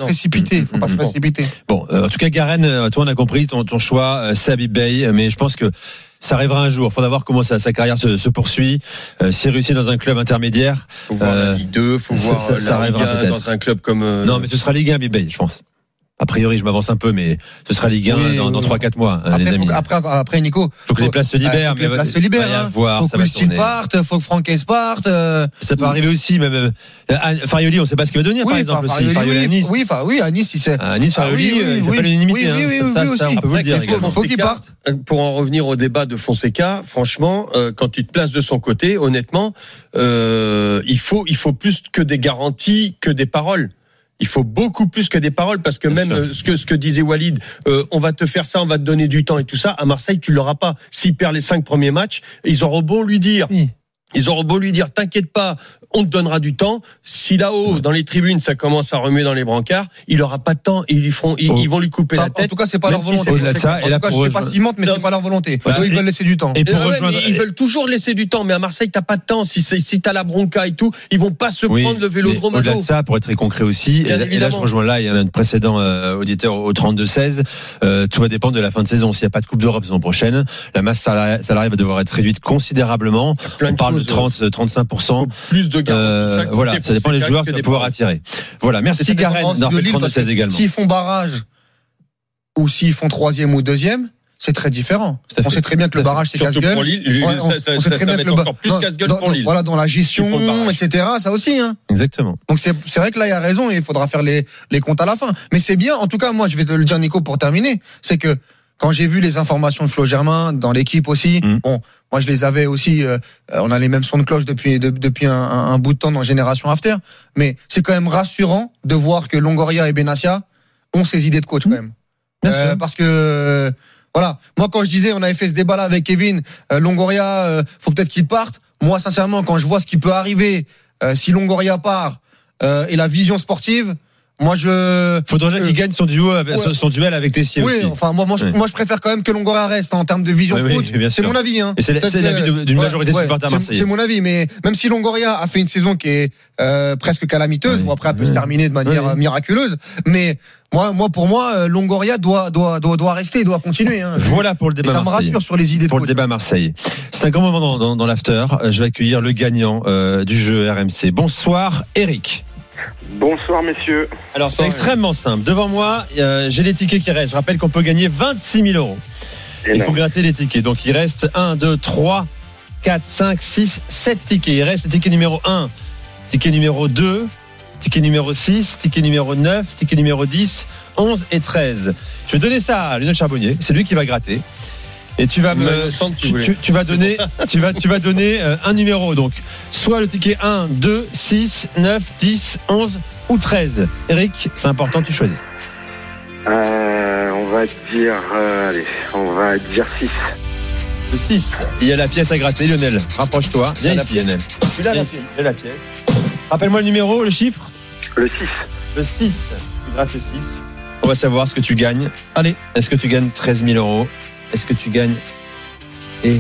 Faut pas se précipiter. Bon, en tout cas, Garen, toi on a compris ton choix, c'est Habib Beye, mais je pense que ça arrivera un jour. Il faudra voir comment sa carrière se poursuit. S'il réussit dans un club intermédiaire, faut voir la Ligue 2, faut voir la Ligue 1 dans un club comme. Non, mais ce sera Ligue 1 Habib Beye, je pense. A priori, je m'avance un peu, mais ce sera Ligue 1 dans 3-4 mois, les amis. Après, Nico. Faut que les places se libèrent, mais les places se libèrent. Faut que Lucille parte, faut que Francaise parte. Ça peut arriver aussi, même. Farioli, on sait pas ce qu'il va devenir, par exemple. Farioli à Nice. Oui, à Nice, il sait. À Nice, Farioli, il fait pas l'unanimité. Ça, on peut vous le dire. Faut qu'il parte. Pour en revenir au débat de Fonseca, franchement, quand tu te places de son côté, honnêtement, il faut plus que des garanties, que des paroles. Il faut beaucoup plus que des paroles parce que même ce que disait Walid, on va te faire ça, on va te donner du temps et tout ça. À Marseille, tu l'auras pas. S'il perd les 5 premiers matchs, ils auront beau lui dire. Ils auront beau lui dire, t'inquiète pas, on te donnera du temps. Si là-haut, dans les tribunes, ça commence à remuer dans les brancards, il aura pas de temps et ils vont lui couper la tête. En tout cas, c'est pas leur volonté. Au-delà de ça, en tout cas, je sais pas s'ils mentent, mais c'est pas leur volonté. Ils veulent laisser du temps. Et pour rejoindre, ils veulent toujours laisser du temps, mais à Marseille, t'as pas de temps. Si t'as la bronca et tout, ils vont pas se prendre le vélodrome à dos. Au-delà de ça, pour être très concret aussi, et là, je rejoins là, il y a un précédent auditeur au 32-16, tout va dépendre de la fin de saison. S'il n'y a pas de Coupe d'Europe saison prochaine, la masse salariale va devoir être réduite considérablement. On parle de 35%. Plus de garanties. Voilà, ça dépend des joueurs que tu vas pouvoir attirer. Voilà, merci Garen d'en 32-16 également. S'ils font barrage ou s'ils font 3e ou 2e, c'est très différent. On sait très bien que le barrage c'est casse-gueule. On sait très bien que encore plus casse-gueule pour Lille. Voilà, dans la gestion, etc. Ça aussi. Exactement. Donc c'est vrai que là il y a raison et il faudra faire les comptes à la fin. Mais c'est bien. En tout cas, moi je vais te le dire, Nico, pour terminer, c'est que quand j'ai vu les informations de Flo Germain dans l'équipe aussi, bon, moi je les avais aussi. On a les mêmes sons de cloche depuis un bout de temps dans Génération After, mais c'est quand même rassurant de voir que Longoria et Benassia ont ces idées de coach quand même. Parce que voilà, moi quand je disais, on avait fait ce débat là avec Kevin, Longoria, faut peut-être qu'il parte. moi, sincèrement, quand je vois ce qui peut arriver si Longoria part et la vision sportive, moi faudrait déjà qu'il gagne son duel avec Tessier aussi. Oui, enfin moi je préfère quand même que Longoria reste en termes de vision foot. C'est mon avis hein. Et c'est l'avis d'une majorité de supporters marseillais. C'est mon avis, mais même si Longoria a fait une saison qui est presque calamiteuse, bon après elle peut se terminer de manière miraculeuse, mais pour moi Longoria doit rester, doit continuer hein. Voilà pour le débat. Ça me rassure sur les idées pour le débat Marseille. C'est un grand moment dans l'after. Je vais accueillir le gagnant du jeu RMC. Bonsoir Eric. Bonsoir messieurs. Alors c'est extrêmement simple. Devant moi, j'ai les tickets qui restent. Je rappelle qu'on peut gagner 26 000 euros. Il faut gratter les tickets. Donc il reste 1, 2, 3, 4, 5, 6, 7 tickets. Il reste le ticket numéro 1, ticket numéro 2, ticket numéro 6, ticket numéro 9, ticket numéro 10, 11 et 13. Je vais donner ça à Lionel Charbonnier. C'est lui qui va gratter. Et tu vas tu vas donner un numéro, donc soit le ticket 1, 2, 6, 9, 10, 11 ou 13. Eric, c'est important, tu choisis. On va dire 6. Le 6, il y a la pièce à gratter. Lionel, rapproche-toi. Viens ici, Lionel. Tu l'as la pièce. Rappelle-moi le numéro, le chiffre. Le 6. Le 6, tu grattes le 6. On va savoir ce que tu gagnes. Allez, est-ce que tu gagnes 13 000 euros? Est-ce que tu gagnes? Et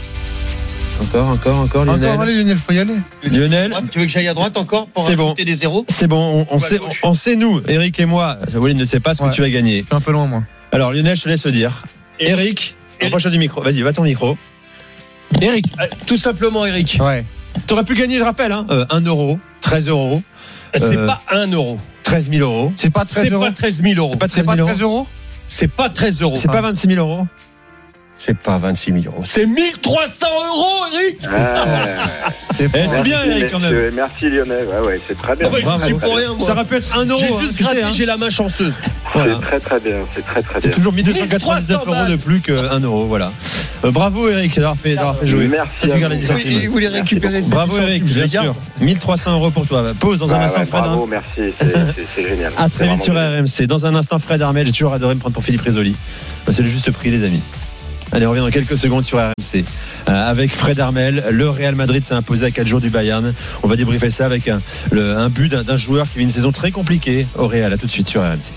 encore Lionel. Encore, allez Lionel, faut y aller. Lionel, tu veux que j'aille à droite encore pour rajouter des zéros? C'est bon, on sait nous, Eric et moi. Walid ne sait pas ce que tu vas gagner. Je suis un peu loin moi. Alors Lionel, je te laisse le dire. Eric, approche du micro. Vas-y, va ton micro. Eric, tout simplement Eric. Ouais. T'aurais pu gagner, je rappelle, 1 euro, 13 euros. C'est pas 1 euro. 13 000 euros. C'est pas 13 euros. C'est pas 13 000 euros. C'est pas 13 euros. C'est pas 13 euros. C'est pas 26 000 euros. C'est pas 26 000 euros. C'est 1 300 euros, Eric. C'est bien, Eric, quand même. Merci, Lionel. Ouais, c'est très bien. C'est pour rien, moi. Ça aurait pu être 1 euro. J'ai juste gratté, j'ai la main chanceuse. Voilà. C'est très bien. C'est très bien. C'est toujours 1 299 euros de plus que 1 euro. Voilà. Bravo, Eric, d'avoir fait jouer. Merci. Tu gardes les 10 centimes. Il voulait récupérer ça. Bravo, Eric, bien sûr. 1 300 euros pour toi. Pause dans un instant, Fred. Bravo, merci. C'est génial. À très vite sur RMC. Dans un instant, Fred Armel. J'ai toujours adoré me prendre pour Philippe Rizzoli. C'est le juste prix, les amis. Allez, on revient dans quelques secondes sur RMC avec Fred Armel. Le Real Madrid s'est imposé à 4 jours du Bayern. On va débriefer ça avec un but d'un joueur qui vit une saison très compliquée au Real. À tout de suite sur RMC.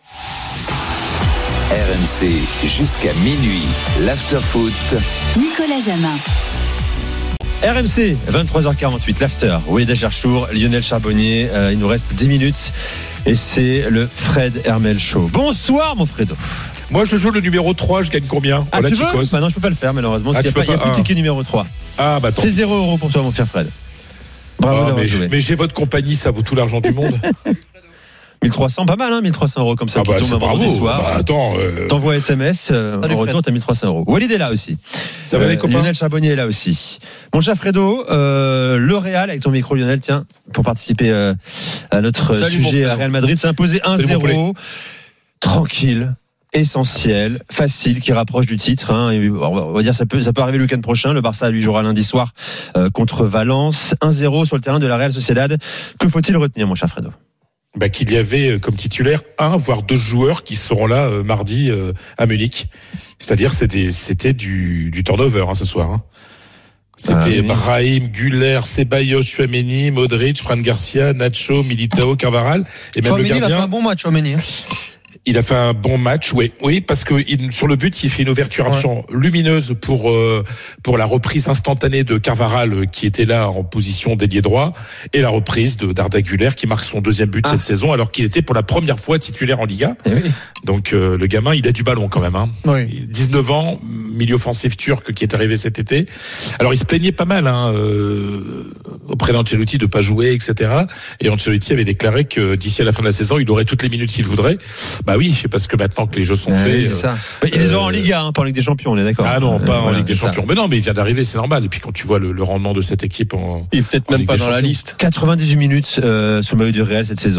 RMC jusqu'à minuit. L'after-foot. Nicolas Jamin. RMC, 23h48, l'after. Walid Acharchour, Lionel Charbonnier. Il nous reste 10 minutes et c'est le Fred Armel Show. Bonsoir, mon Fredo. Moi, je joue le numéro 3, je gagne combien? Tu veux? Bah non, je peux pas le faire, malheureusement. Il n'y a plus de ticket numéro 3. Ah, bah, c'est 0 euros pour toi, mon cher Fred. Bravo d'avoir joué. Mais j'ai votre compagnie, ça vaut tout l'argent du monde. 1300, pas mal, 1300 euros comme ça. Qui tombe un vendredi soir. T'envoies SMS, en retour, t'as 1300 euros. Walid est là aussi. Ça va, les copains? Lionel Charbonnier est là aussi. Mon cher Fredo, le Real, avec ton micro, Lionel, tiens, pour participer à notre sujet à Real Madrid, s'est imposé 1-0. Tranquille. Essentiel, facile, qui rapproche du titre. On va dire ça peut arriver le week-end prochain. Le Barça lui jouera lundi soir contre Valence. 1-0 sur le terrain de la Real Sociedad. Que faut-il retenir, mon cher Fredo? Qu'il y avait comme titulaire 1 voire 2 joueurs qui seront là mardi à Munich. C'est-à-dire c'était du turnover ce soir. C'était Brahim, Güler, Ceballos, Tchouaméni, Modric, Fran Garcia, Nacho, Militao, Carvajal et même le gardien. Il a fait un bon match, Tchouaméni. Il a fait un bon match, oui, parce que sur le but, il fait une ouverture absolument lumineuse pour la reprise instantanée de Carvajal qui était là en position d'ailier droit et la reprise d'Arda Güler qui marque son 2e but cette saison alors qu'il était pour la première fois titulaire en Liga. Donc le gamin, il a du ballon quand même. 19 ans, milieu offensif turc qui est arrivé cet été. Alors il se plaignait pas mal auprès d'Ancelotti de pas jouer, etc. Et Ancelotti avait déclaré que d'ici à la fin de la saison, il aurait toutes les minutes qu'il voudrait. Bah oui, parce que maintenant que les jeux sont faits. C'est ça. Il les aura en Liga, pas en Ligue des Champions, on est d'accord. Ah non, pas en Ligue des Champions. Mais non, mais il vient d'arriver, c'est normal. Et puis quand tu vois le rendement de cette équipe il est peut-être même pas dans la liste. 98 minutes sur le maillot du Real cette saison.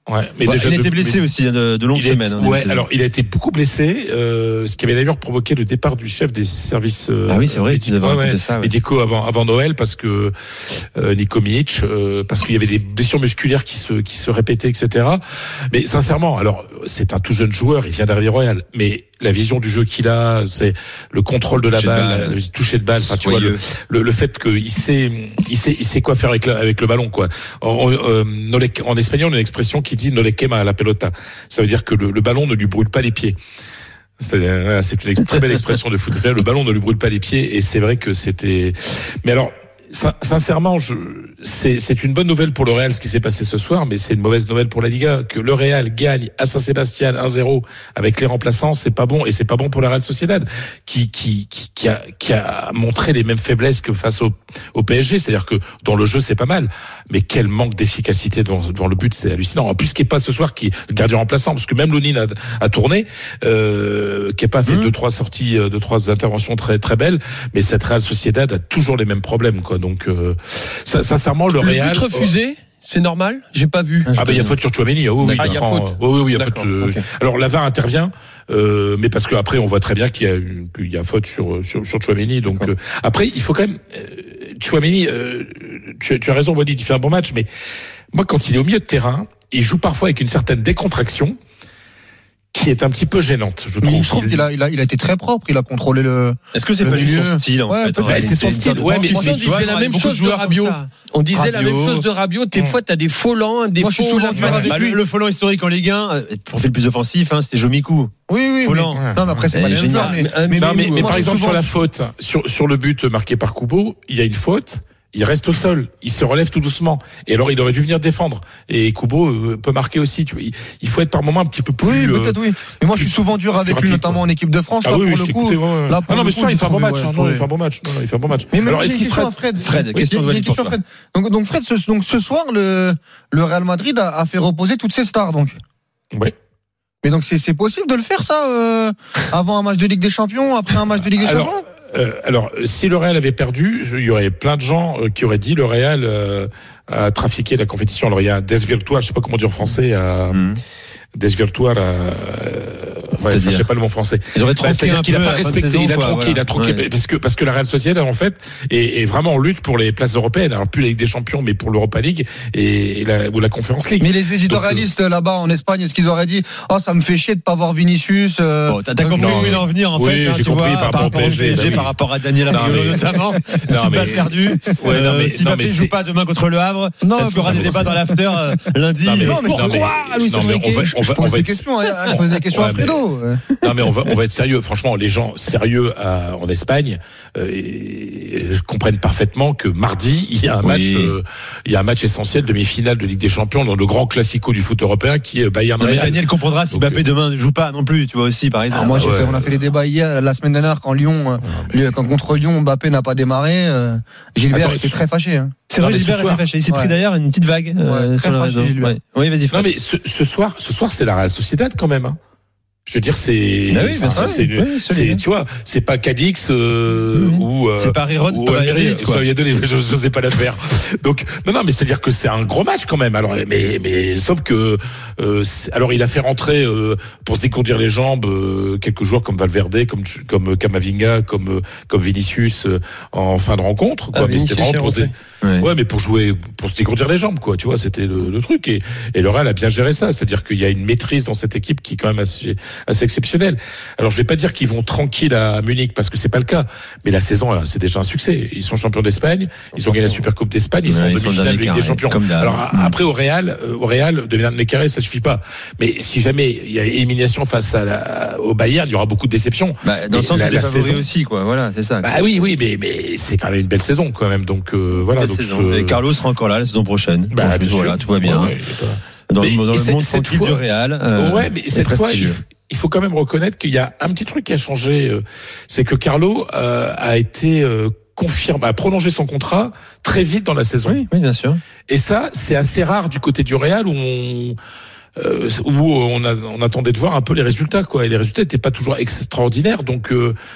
Ouais, mais il a été blessé aussi de longues semaines. Alors il a été beaucoup blessé, ce qui avait d'ailleurs provoqué le départ du chef des services c'est vrai, médicaux avant Noël, parce que Niko Milic, parce qu'il y avait des blessures musculaires qui se répétaient, etc. Mais sincèrement, alors c'est un tout jeune joueur, il vient d'arriver Royal, mais la vision du jeu qu'il a, c'est le contrôle de la balle, le toucher de balle. Enfin, tu vois, le fait qu'il sait quoi faire avec le ballon, quoi. En espagnol, on a une expression qui dit "no le quema la pelota". Ça veut dire que le ballon ne lui brûle pas les pieds. C'est une très belle expression de foot. Le ballon ne lui brûle pas les pieds, et c'est vrai que c'était. Mais alors, sincèrement, c'est une bonne nouvelle pour le Real ce qui s'est passé ce soir, mais c'est une mauvaise nouvelle pour la Liga. Que le Real gagne à Saint-Sébastien 1-0 avec les remplaçants, c'est pas bon, et c'est pas bon pour le Real Sociedad qui a montré les mêmes faiblesses que face au PSG. C'est-à-dire que dans le jeu c'est pas mal, mais quel manque d'efficacité devant le but, c'est hallucinant. En plus, Kepa ce soir, qui est le gardien remplaçant, parce que même Lounine a tourné, Kepa a fait 2-3 sorties, 2-3 interventions très très belles, mais cette Real Sociedad a toujours les mêmes problèmes, quoi. Donc sincèrement, le Real. Le but refusé, c'est normal. J'ai pas vu. Il y a faute sur Tchouaméni. Il y a faute. Oui, il y a faute. Okay. Alors la VAR intervient, mais parce que après on voit très bien qu'il y a faute sur Tchouaméni. Donc après il faut quand même Tchouaméni. Tu as raison, Walid, il fait un bon match, mais moi quand il est au milieu de terrain, il joue parfois avec une certaine décontraction qui est un petit peu gênante, je trouve. Je trouve qu'il a été très propre, il a contrôlé le. Est-ce que c'est pas juste son style, en fait? C'est son style. Ouais, mais on disait la même chose de Rabiot. On disait la même chose de Rabiot. Des fois, t'as des faux lents, des faux. Moi, je suis souvent dur avec lui. Le faux lent historique en Ligue 1, pour faire le plus offensif, c'était Jomikou. Oui. Non, mais après, c'est pas les mêmes joueurs. Mais par exemple, sur la faute, sur le but marqué par Kubo, il y a une faute. Il reste au sol, il se relève tout doucement. Et alors, il aurait dû venir défendre. Et Kubo peut marquer aussi. Tu vois, il faut être par moments un petit peu plus. Oui, peut-être oui. Mais moi, je suis souvent dur avec lui, notamment en équipe de France. Ah oui, je t'écoutais. Non, mais ça, il fait un bon match. Il fait un bon match. Il fait un bon match. Mais alors, est-ce qu'il sera Fred, question de Walid. Donc Fred, ce soir, le Real Madrid a fait reposer toutes ses stars, donc. Oui. Mais donc, c'est possible de le faire, ça, avant un match de Ligue des Champions, après un match de Ligue des Champions? Alors, si le Real avait perdu, il y aurait plein de gens qui auraient dit le Real a trafiqué la compétition. Alors, il y a un desvirtuar, je sais pas comment dire en français, desvirtuar, je sais pas le mot français. C'est-à-dire qu'il a pas respecté, il a troqué, parce que la Real Sociedad, en fait, est vraiment en lutte pour les places européennes. Alors, plus la Ligue des Champions, mais pour l'Europa League ou la Conference League. Mais les éditorialistes là-bas en Espagne, est-ce qu'ils auraient dit, ça me fait chier de pas voir Vinicius, t'as compris où il en venir, en fait. Oui, j'ai compris, par rapport au PSG, par rapport à Daniel Arriola, notamment. Petite balle perdue. Si Mbappé joue pas demain contre le Havre, est-ce qu'il y aura des débats dans l'after lundi? Pourquoi, Luis Enrique? Je pose des questions à Fredo. Non, mais on va être sérieux. Franchement, les gens sérieux en Espagne comprennent parfaitement que mardi il y a un match essentiel, demi-finale de Ligue des Champions, dans le grand classico du foot européen qui est Bayern Real. Daniel comprendra si Mbappé demain ne joue pas non plus, tu vois aussi par exemple. Moi on a fait les débats la semaine dernière quand contre Lyon Mbappé n'a pas démarré. Gilbert était très fâché. C'est vrai, Gilbert était fâché. Il s'est pris d'ailleurs une petite vague sur le réseau. Oui, vas-y. Non, mais ce soir, c'est la Real Sociedad quand même. Je veux dire, tu vois, c'est pas Cadix ou c'est pas Riron, c'est pas Madrid, quoi. Je sais pas la faire. Donc non, mais c'est-à-dire que c'est un gros match quand même. Alors, mais sauf que alors il a fait rentrer pour se décourdir les jambes quelques joueurs comme Valverde, comme Camavinga, comme Vinicius en fin de rencontre, quoi. Mais c'était vraiment pour mais pour jouer, pour se dégourdir les jambes, quoi. Tu vois, c'était le truc. Et le Real a bien géré ça. C'est-à-dire qu'il y a une maîtrise dans cette équipe qui est quand même assez exceptionnelle. Alors, je vais pas dire qu'ils vont tranquilles à Munich parce que c'est pas le cas. Mais la saison, c'est déjà un succès. Ils sont champions d'Espagne. Ils ont gagné la Supercoupe d'Espagne. Ils sont en demi-finale de Ligue des Champions. Alors, après, au Real, de venir de les carrés, ça suffit pas. Mais si jamais il y a élimination face au Bayern, il y aura beaucoup de déceptions. Dans le sens où t'es favori aussi, quoi. Voilà, c'est ça. Oui, mais c'est quand même une belle saison, quand même. Donc, voilà. Et Carlos sera encore là la saison prochaine. Voilà, tout va bien. Dans le monde tranquille du Real. Mais cette fois, il faut quand même reconnaître qu'il y a un petit truc qui a changé. C'est que Carlo a été a prolongé son contrat très vite dans la saison. Oui, bien sûr. Et ça, c'est assez rare du côté du Real où où on attendait de voir un peu les résultats, quoi. Et les résultats n'étaient pas toujours extraordinaires. Donc,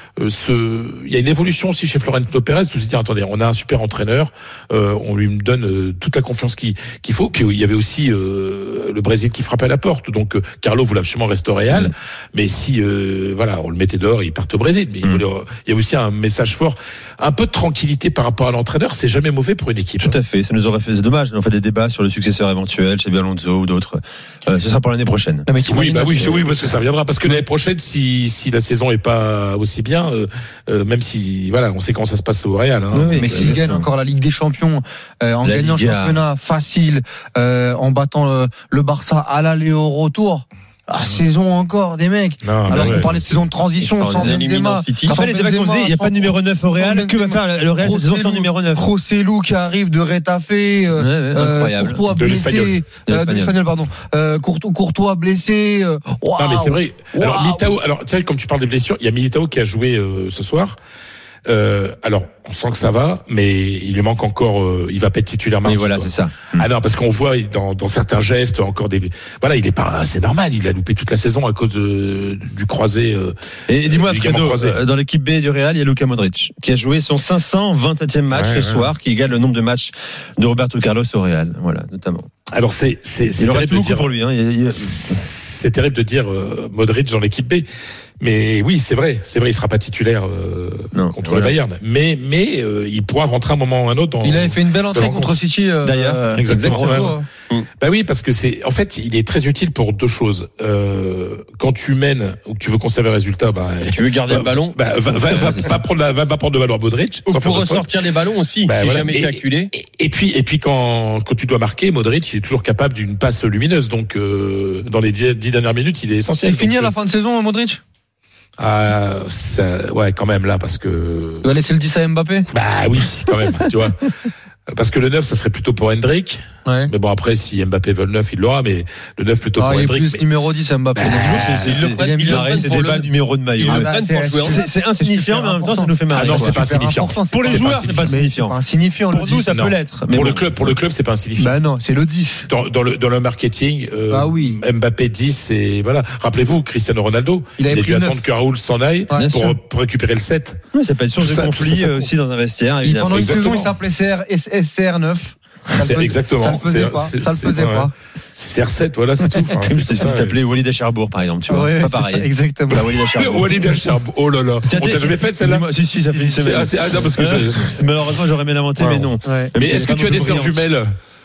il y a une évolution aussi chez Florentino Pérez. Vous se dire, attendez, on a un super entraîneur, on lui donne toute la confiance qu'il faut. Puis il y avait aussi le Brésil qui frappait à la porte. Donc, Carlo voulait absolument rester au Real, mais si, voilà, on le mettait dehors, il part au Brésil. Mais il y a aussi un message fort, un peu de tranquillité par rapport à l'entraîneur. C'est jamais mauvais pour une équipe. Tout à fait. Ça nous aurait fait, c'est dommage. On fait des débats sur le successeur éventuel, chez Alonso ou d'autres. Ce sera pour l'année prochaine. Oui, parce que ça reviendra. Parce que l'année prochaine, si la saison est pas aussi bien, même si, voilà, on sait comment ça se passe au Real. Hein. Mais s'il gagne encore la Ligue des Champions, en gagnant le championnat facile, en battant le Barça à l'aller et au retour. Saison encore des mecs. Alors qu'on parlait de saison de transition sans Benzema. Après les débats qu'on faisait, il n'y a pas de numéro 9 au Real. Que va faire le Real cette saison sans numéro 9? Rossellou qui arrive de Retafe, Courtois blessé, de l'Espagnol, pardon. Courtois blessé. Non mais c'est vrai. Alors Militao, tiens, comme tu parles des blessures, il y a Militao qui a joué ce soir. Alors, on sent que ça va, mais il lui manque encore. Il va pas être titulaire mardi. Voilà, c'est ça. Ah non, parce qu'on voit dans certains gestes encore des. Voilà, il est pas. C'est normal. Il a loupé toute la saison à cause du croisé. Et dis-moi, Fredo, dans l'équipe B du Real, il y a Luka Modric qui a joué son 520e match ce soir, qui égale le nombre de matchs de Roberto Carlos au Real. Voilà, notamment. Alors c'est terrible de dire pour lui. C'est terrible de dire Modric dans l'équipe B. Mais oui, c'est vrai, il sera pas titulaire contre le Bayern, mais il pourra rentrer un moment ou un autre. Il avait fait une belle entrée contre City d'ailleurs. Exactement. Bah oui, parce que en fait, il est très utile pour deux choses. Quand tu mènes ou que tu veux conserver le résultat, tu veux garder le ballon, va prendre le ballon à Modric. Ou pour ressortir les ballons aussi, c'est jamais calculé. Et puis quand tu dois marquer, Modric, il est toujours capable d'une passe lumineuse. Donc dans les 10 dernières minutes, il est essentiel. C'est fini à la fin de saison, Modric? Ouais, quand même là, parce que. Tu vas laisser le 10 à Mbappé? Bah oui, quand même, tu vois. Parce que le 9, ça serait plutôt pour Hendrick. Ouais. Mais bon, après, si Mbappé veut le 9, il l'aura, mais le 9 plutôt pour Hendrick. Il est plus numéro 10 Mbappé. Il arrête ses débats numéro de maillot. C'est insignifiant, mais en même temps, ça nous fait marrer. Ah non, c'est pas insignifiant. Pour les joueurs, c'est pas insignifiant. Pour nous, ça peut l'être. Pour le club, c'est pas insignifiant. Bah non, c'est le 10. Dans le marketing, Mbappé 10, et voilà. Rappelez-vous, Cristiano Ronaldo, il a dû attendre que Raoul s'en aille pour récupérer le 7. Oui, ça peut être source de conflit aussi dans un vestiaire, évidemment. Pendant une saison, il s'appelait CR9. Exactement. Ça le faisait pas. C'est CR7, voilà, c'est tout. Si t'appelais Walid à Cherbourg, par exemple, tu vois. C'est pas pareil. Exactement. Walid à Cherbourg. Oh là là. On t'a jamais fait celle-là? Si, ça fait une semaine. Non, parce que malheureusement, j'aurais bien inventé, mais non. Mais est-ce que tu as des sœurs jumelles?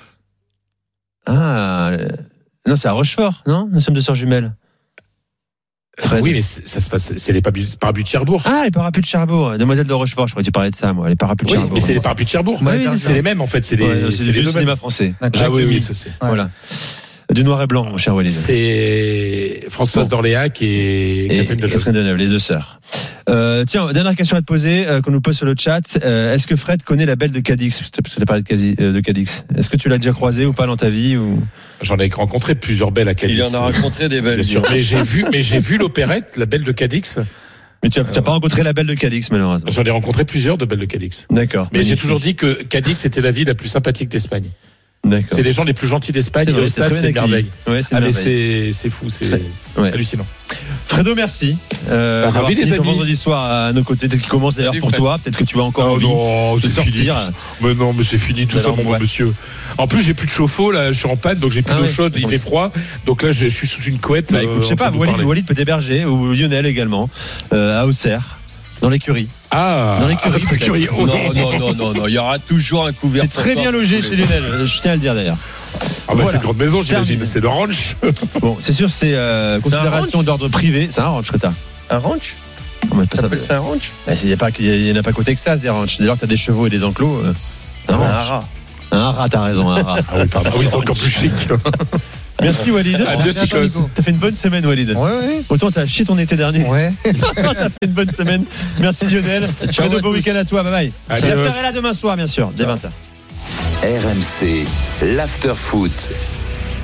Non, c'est à Rochefort, non? Nous sommes deux sœurs jumelles. Oui, mais ça se passe, c'est les parapluies de Cherbourg. Les parapluies de Cherbourg. Demoiselle de Rochefort, je crois que tu parlais de ça, moi. Les parapluies de Cherbourg. Mais c'est les parapluies de Cherbour. C'est les mêmes, en fait. C'est les deux cinéma français. Ah oui, ça c'est. Voilà. Du noir et blanc, mon cher Walid. C'est Françoise d'Orléac et Catherine Deneuve, les deux sœurs. Tiens, dernière question à te poser, qu'on nous pose sur le chat. Est-ce que Fred connaît la belle de Cadix? Parce que tu as parlé de Cadix. Est-ce que tu l'as déjà croisée ou pas dans ta vie ou... J'en ai rencontré plusieurs belles à Cadix. Il en a rencontré des belles. Bien sûr. Mais j'ai vu l'opérette, la belle de Cadix. Mais tu n'as pas rencontré la belle de Cadix, malheureusement. J'en ai rencontré plusieurs de belles de Cadix. D'accord. Mais j'ai toujours dit que Cadix était la ville la plus sympathique d'Espagne. D'accord. C'est les gens les plus gentils d'Espagne. Et au stade, c'est merveille. Ouais, c'est fou, c'est hallucinant. Fredo, merci. Ravi les amis. Vendredi soir à nos côtés, peut-être qu'il commence d'ailleurs pour toi. Peut-être que tu vas encore envie de sortir. Mais non, mais c'est fini tout ça, mon bon monsieur. En plus, j'ai plus de chauffe-eau là, je suis en panne, donc j'ai plus d'eau chaude. Il fait froid, donc là, je suis sous une couette. Écoute, je sais pas. Walid peut t'héberger ou Lionel également à Auxerre. Dans l'écurie. Dans l'écurie. Non, il y aura toujours un couvert. C'est très bien logé chez Lionel, je tiens à le dire d'ailleurs. C'est une grande maison, j'imagine. C'est le ranch. Bon, c'est sûr, c'est considération d'ordre privé. C'est un ranch que t'as. Un ranch? Ça s'appelle ça un ranch? Il n'y en a pas qu'au Texas des ranchs. D'ailleurs, t'as des chevaux et des enclos. Un rat. Un rat, t'as raison, un rat. Ah oui, pardon. Oui, c'est encore plus chic. Merci Walid. Adieu Ticos. T'as fait une bonne semaine Walid. Ouais. Autant t'as chié ton été dernier. Ouais. T'as fait une bonne semaine. Merci Lionel. Ciao, bon week-end à toi. Bye bye. L'after est là demain soir bien sûr, dès 20h. RMC, l'after foot.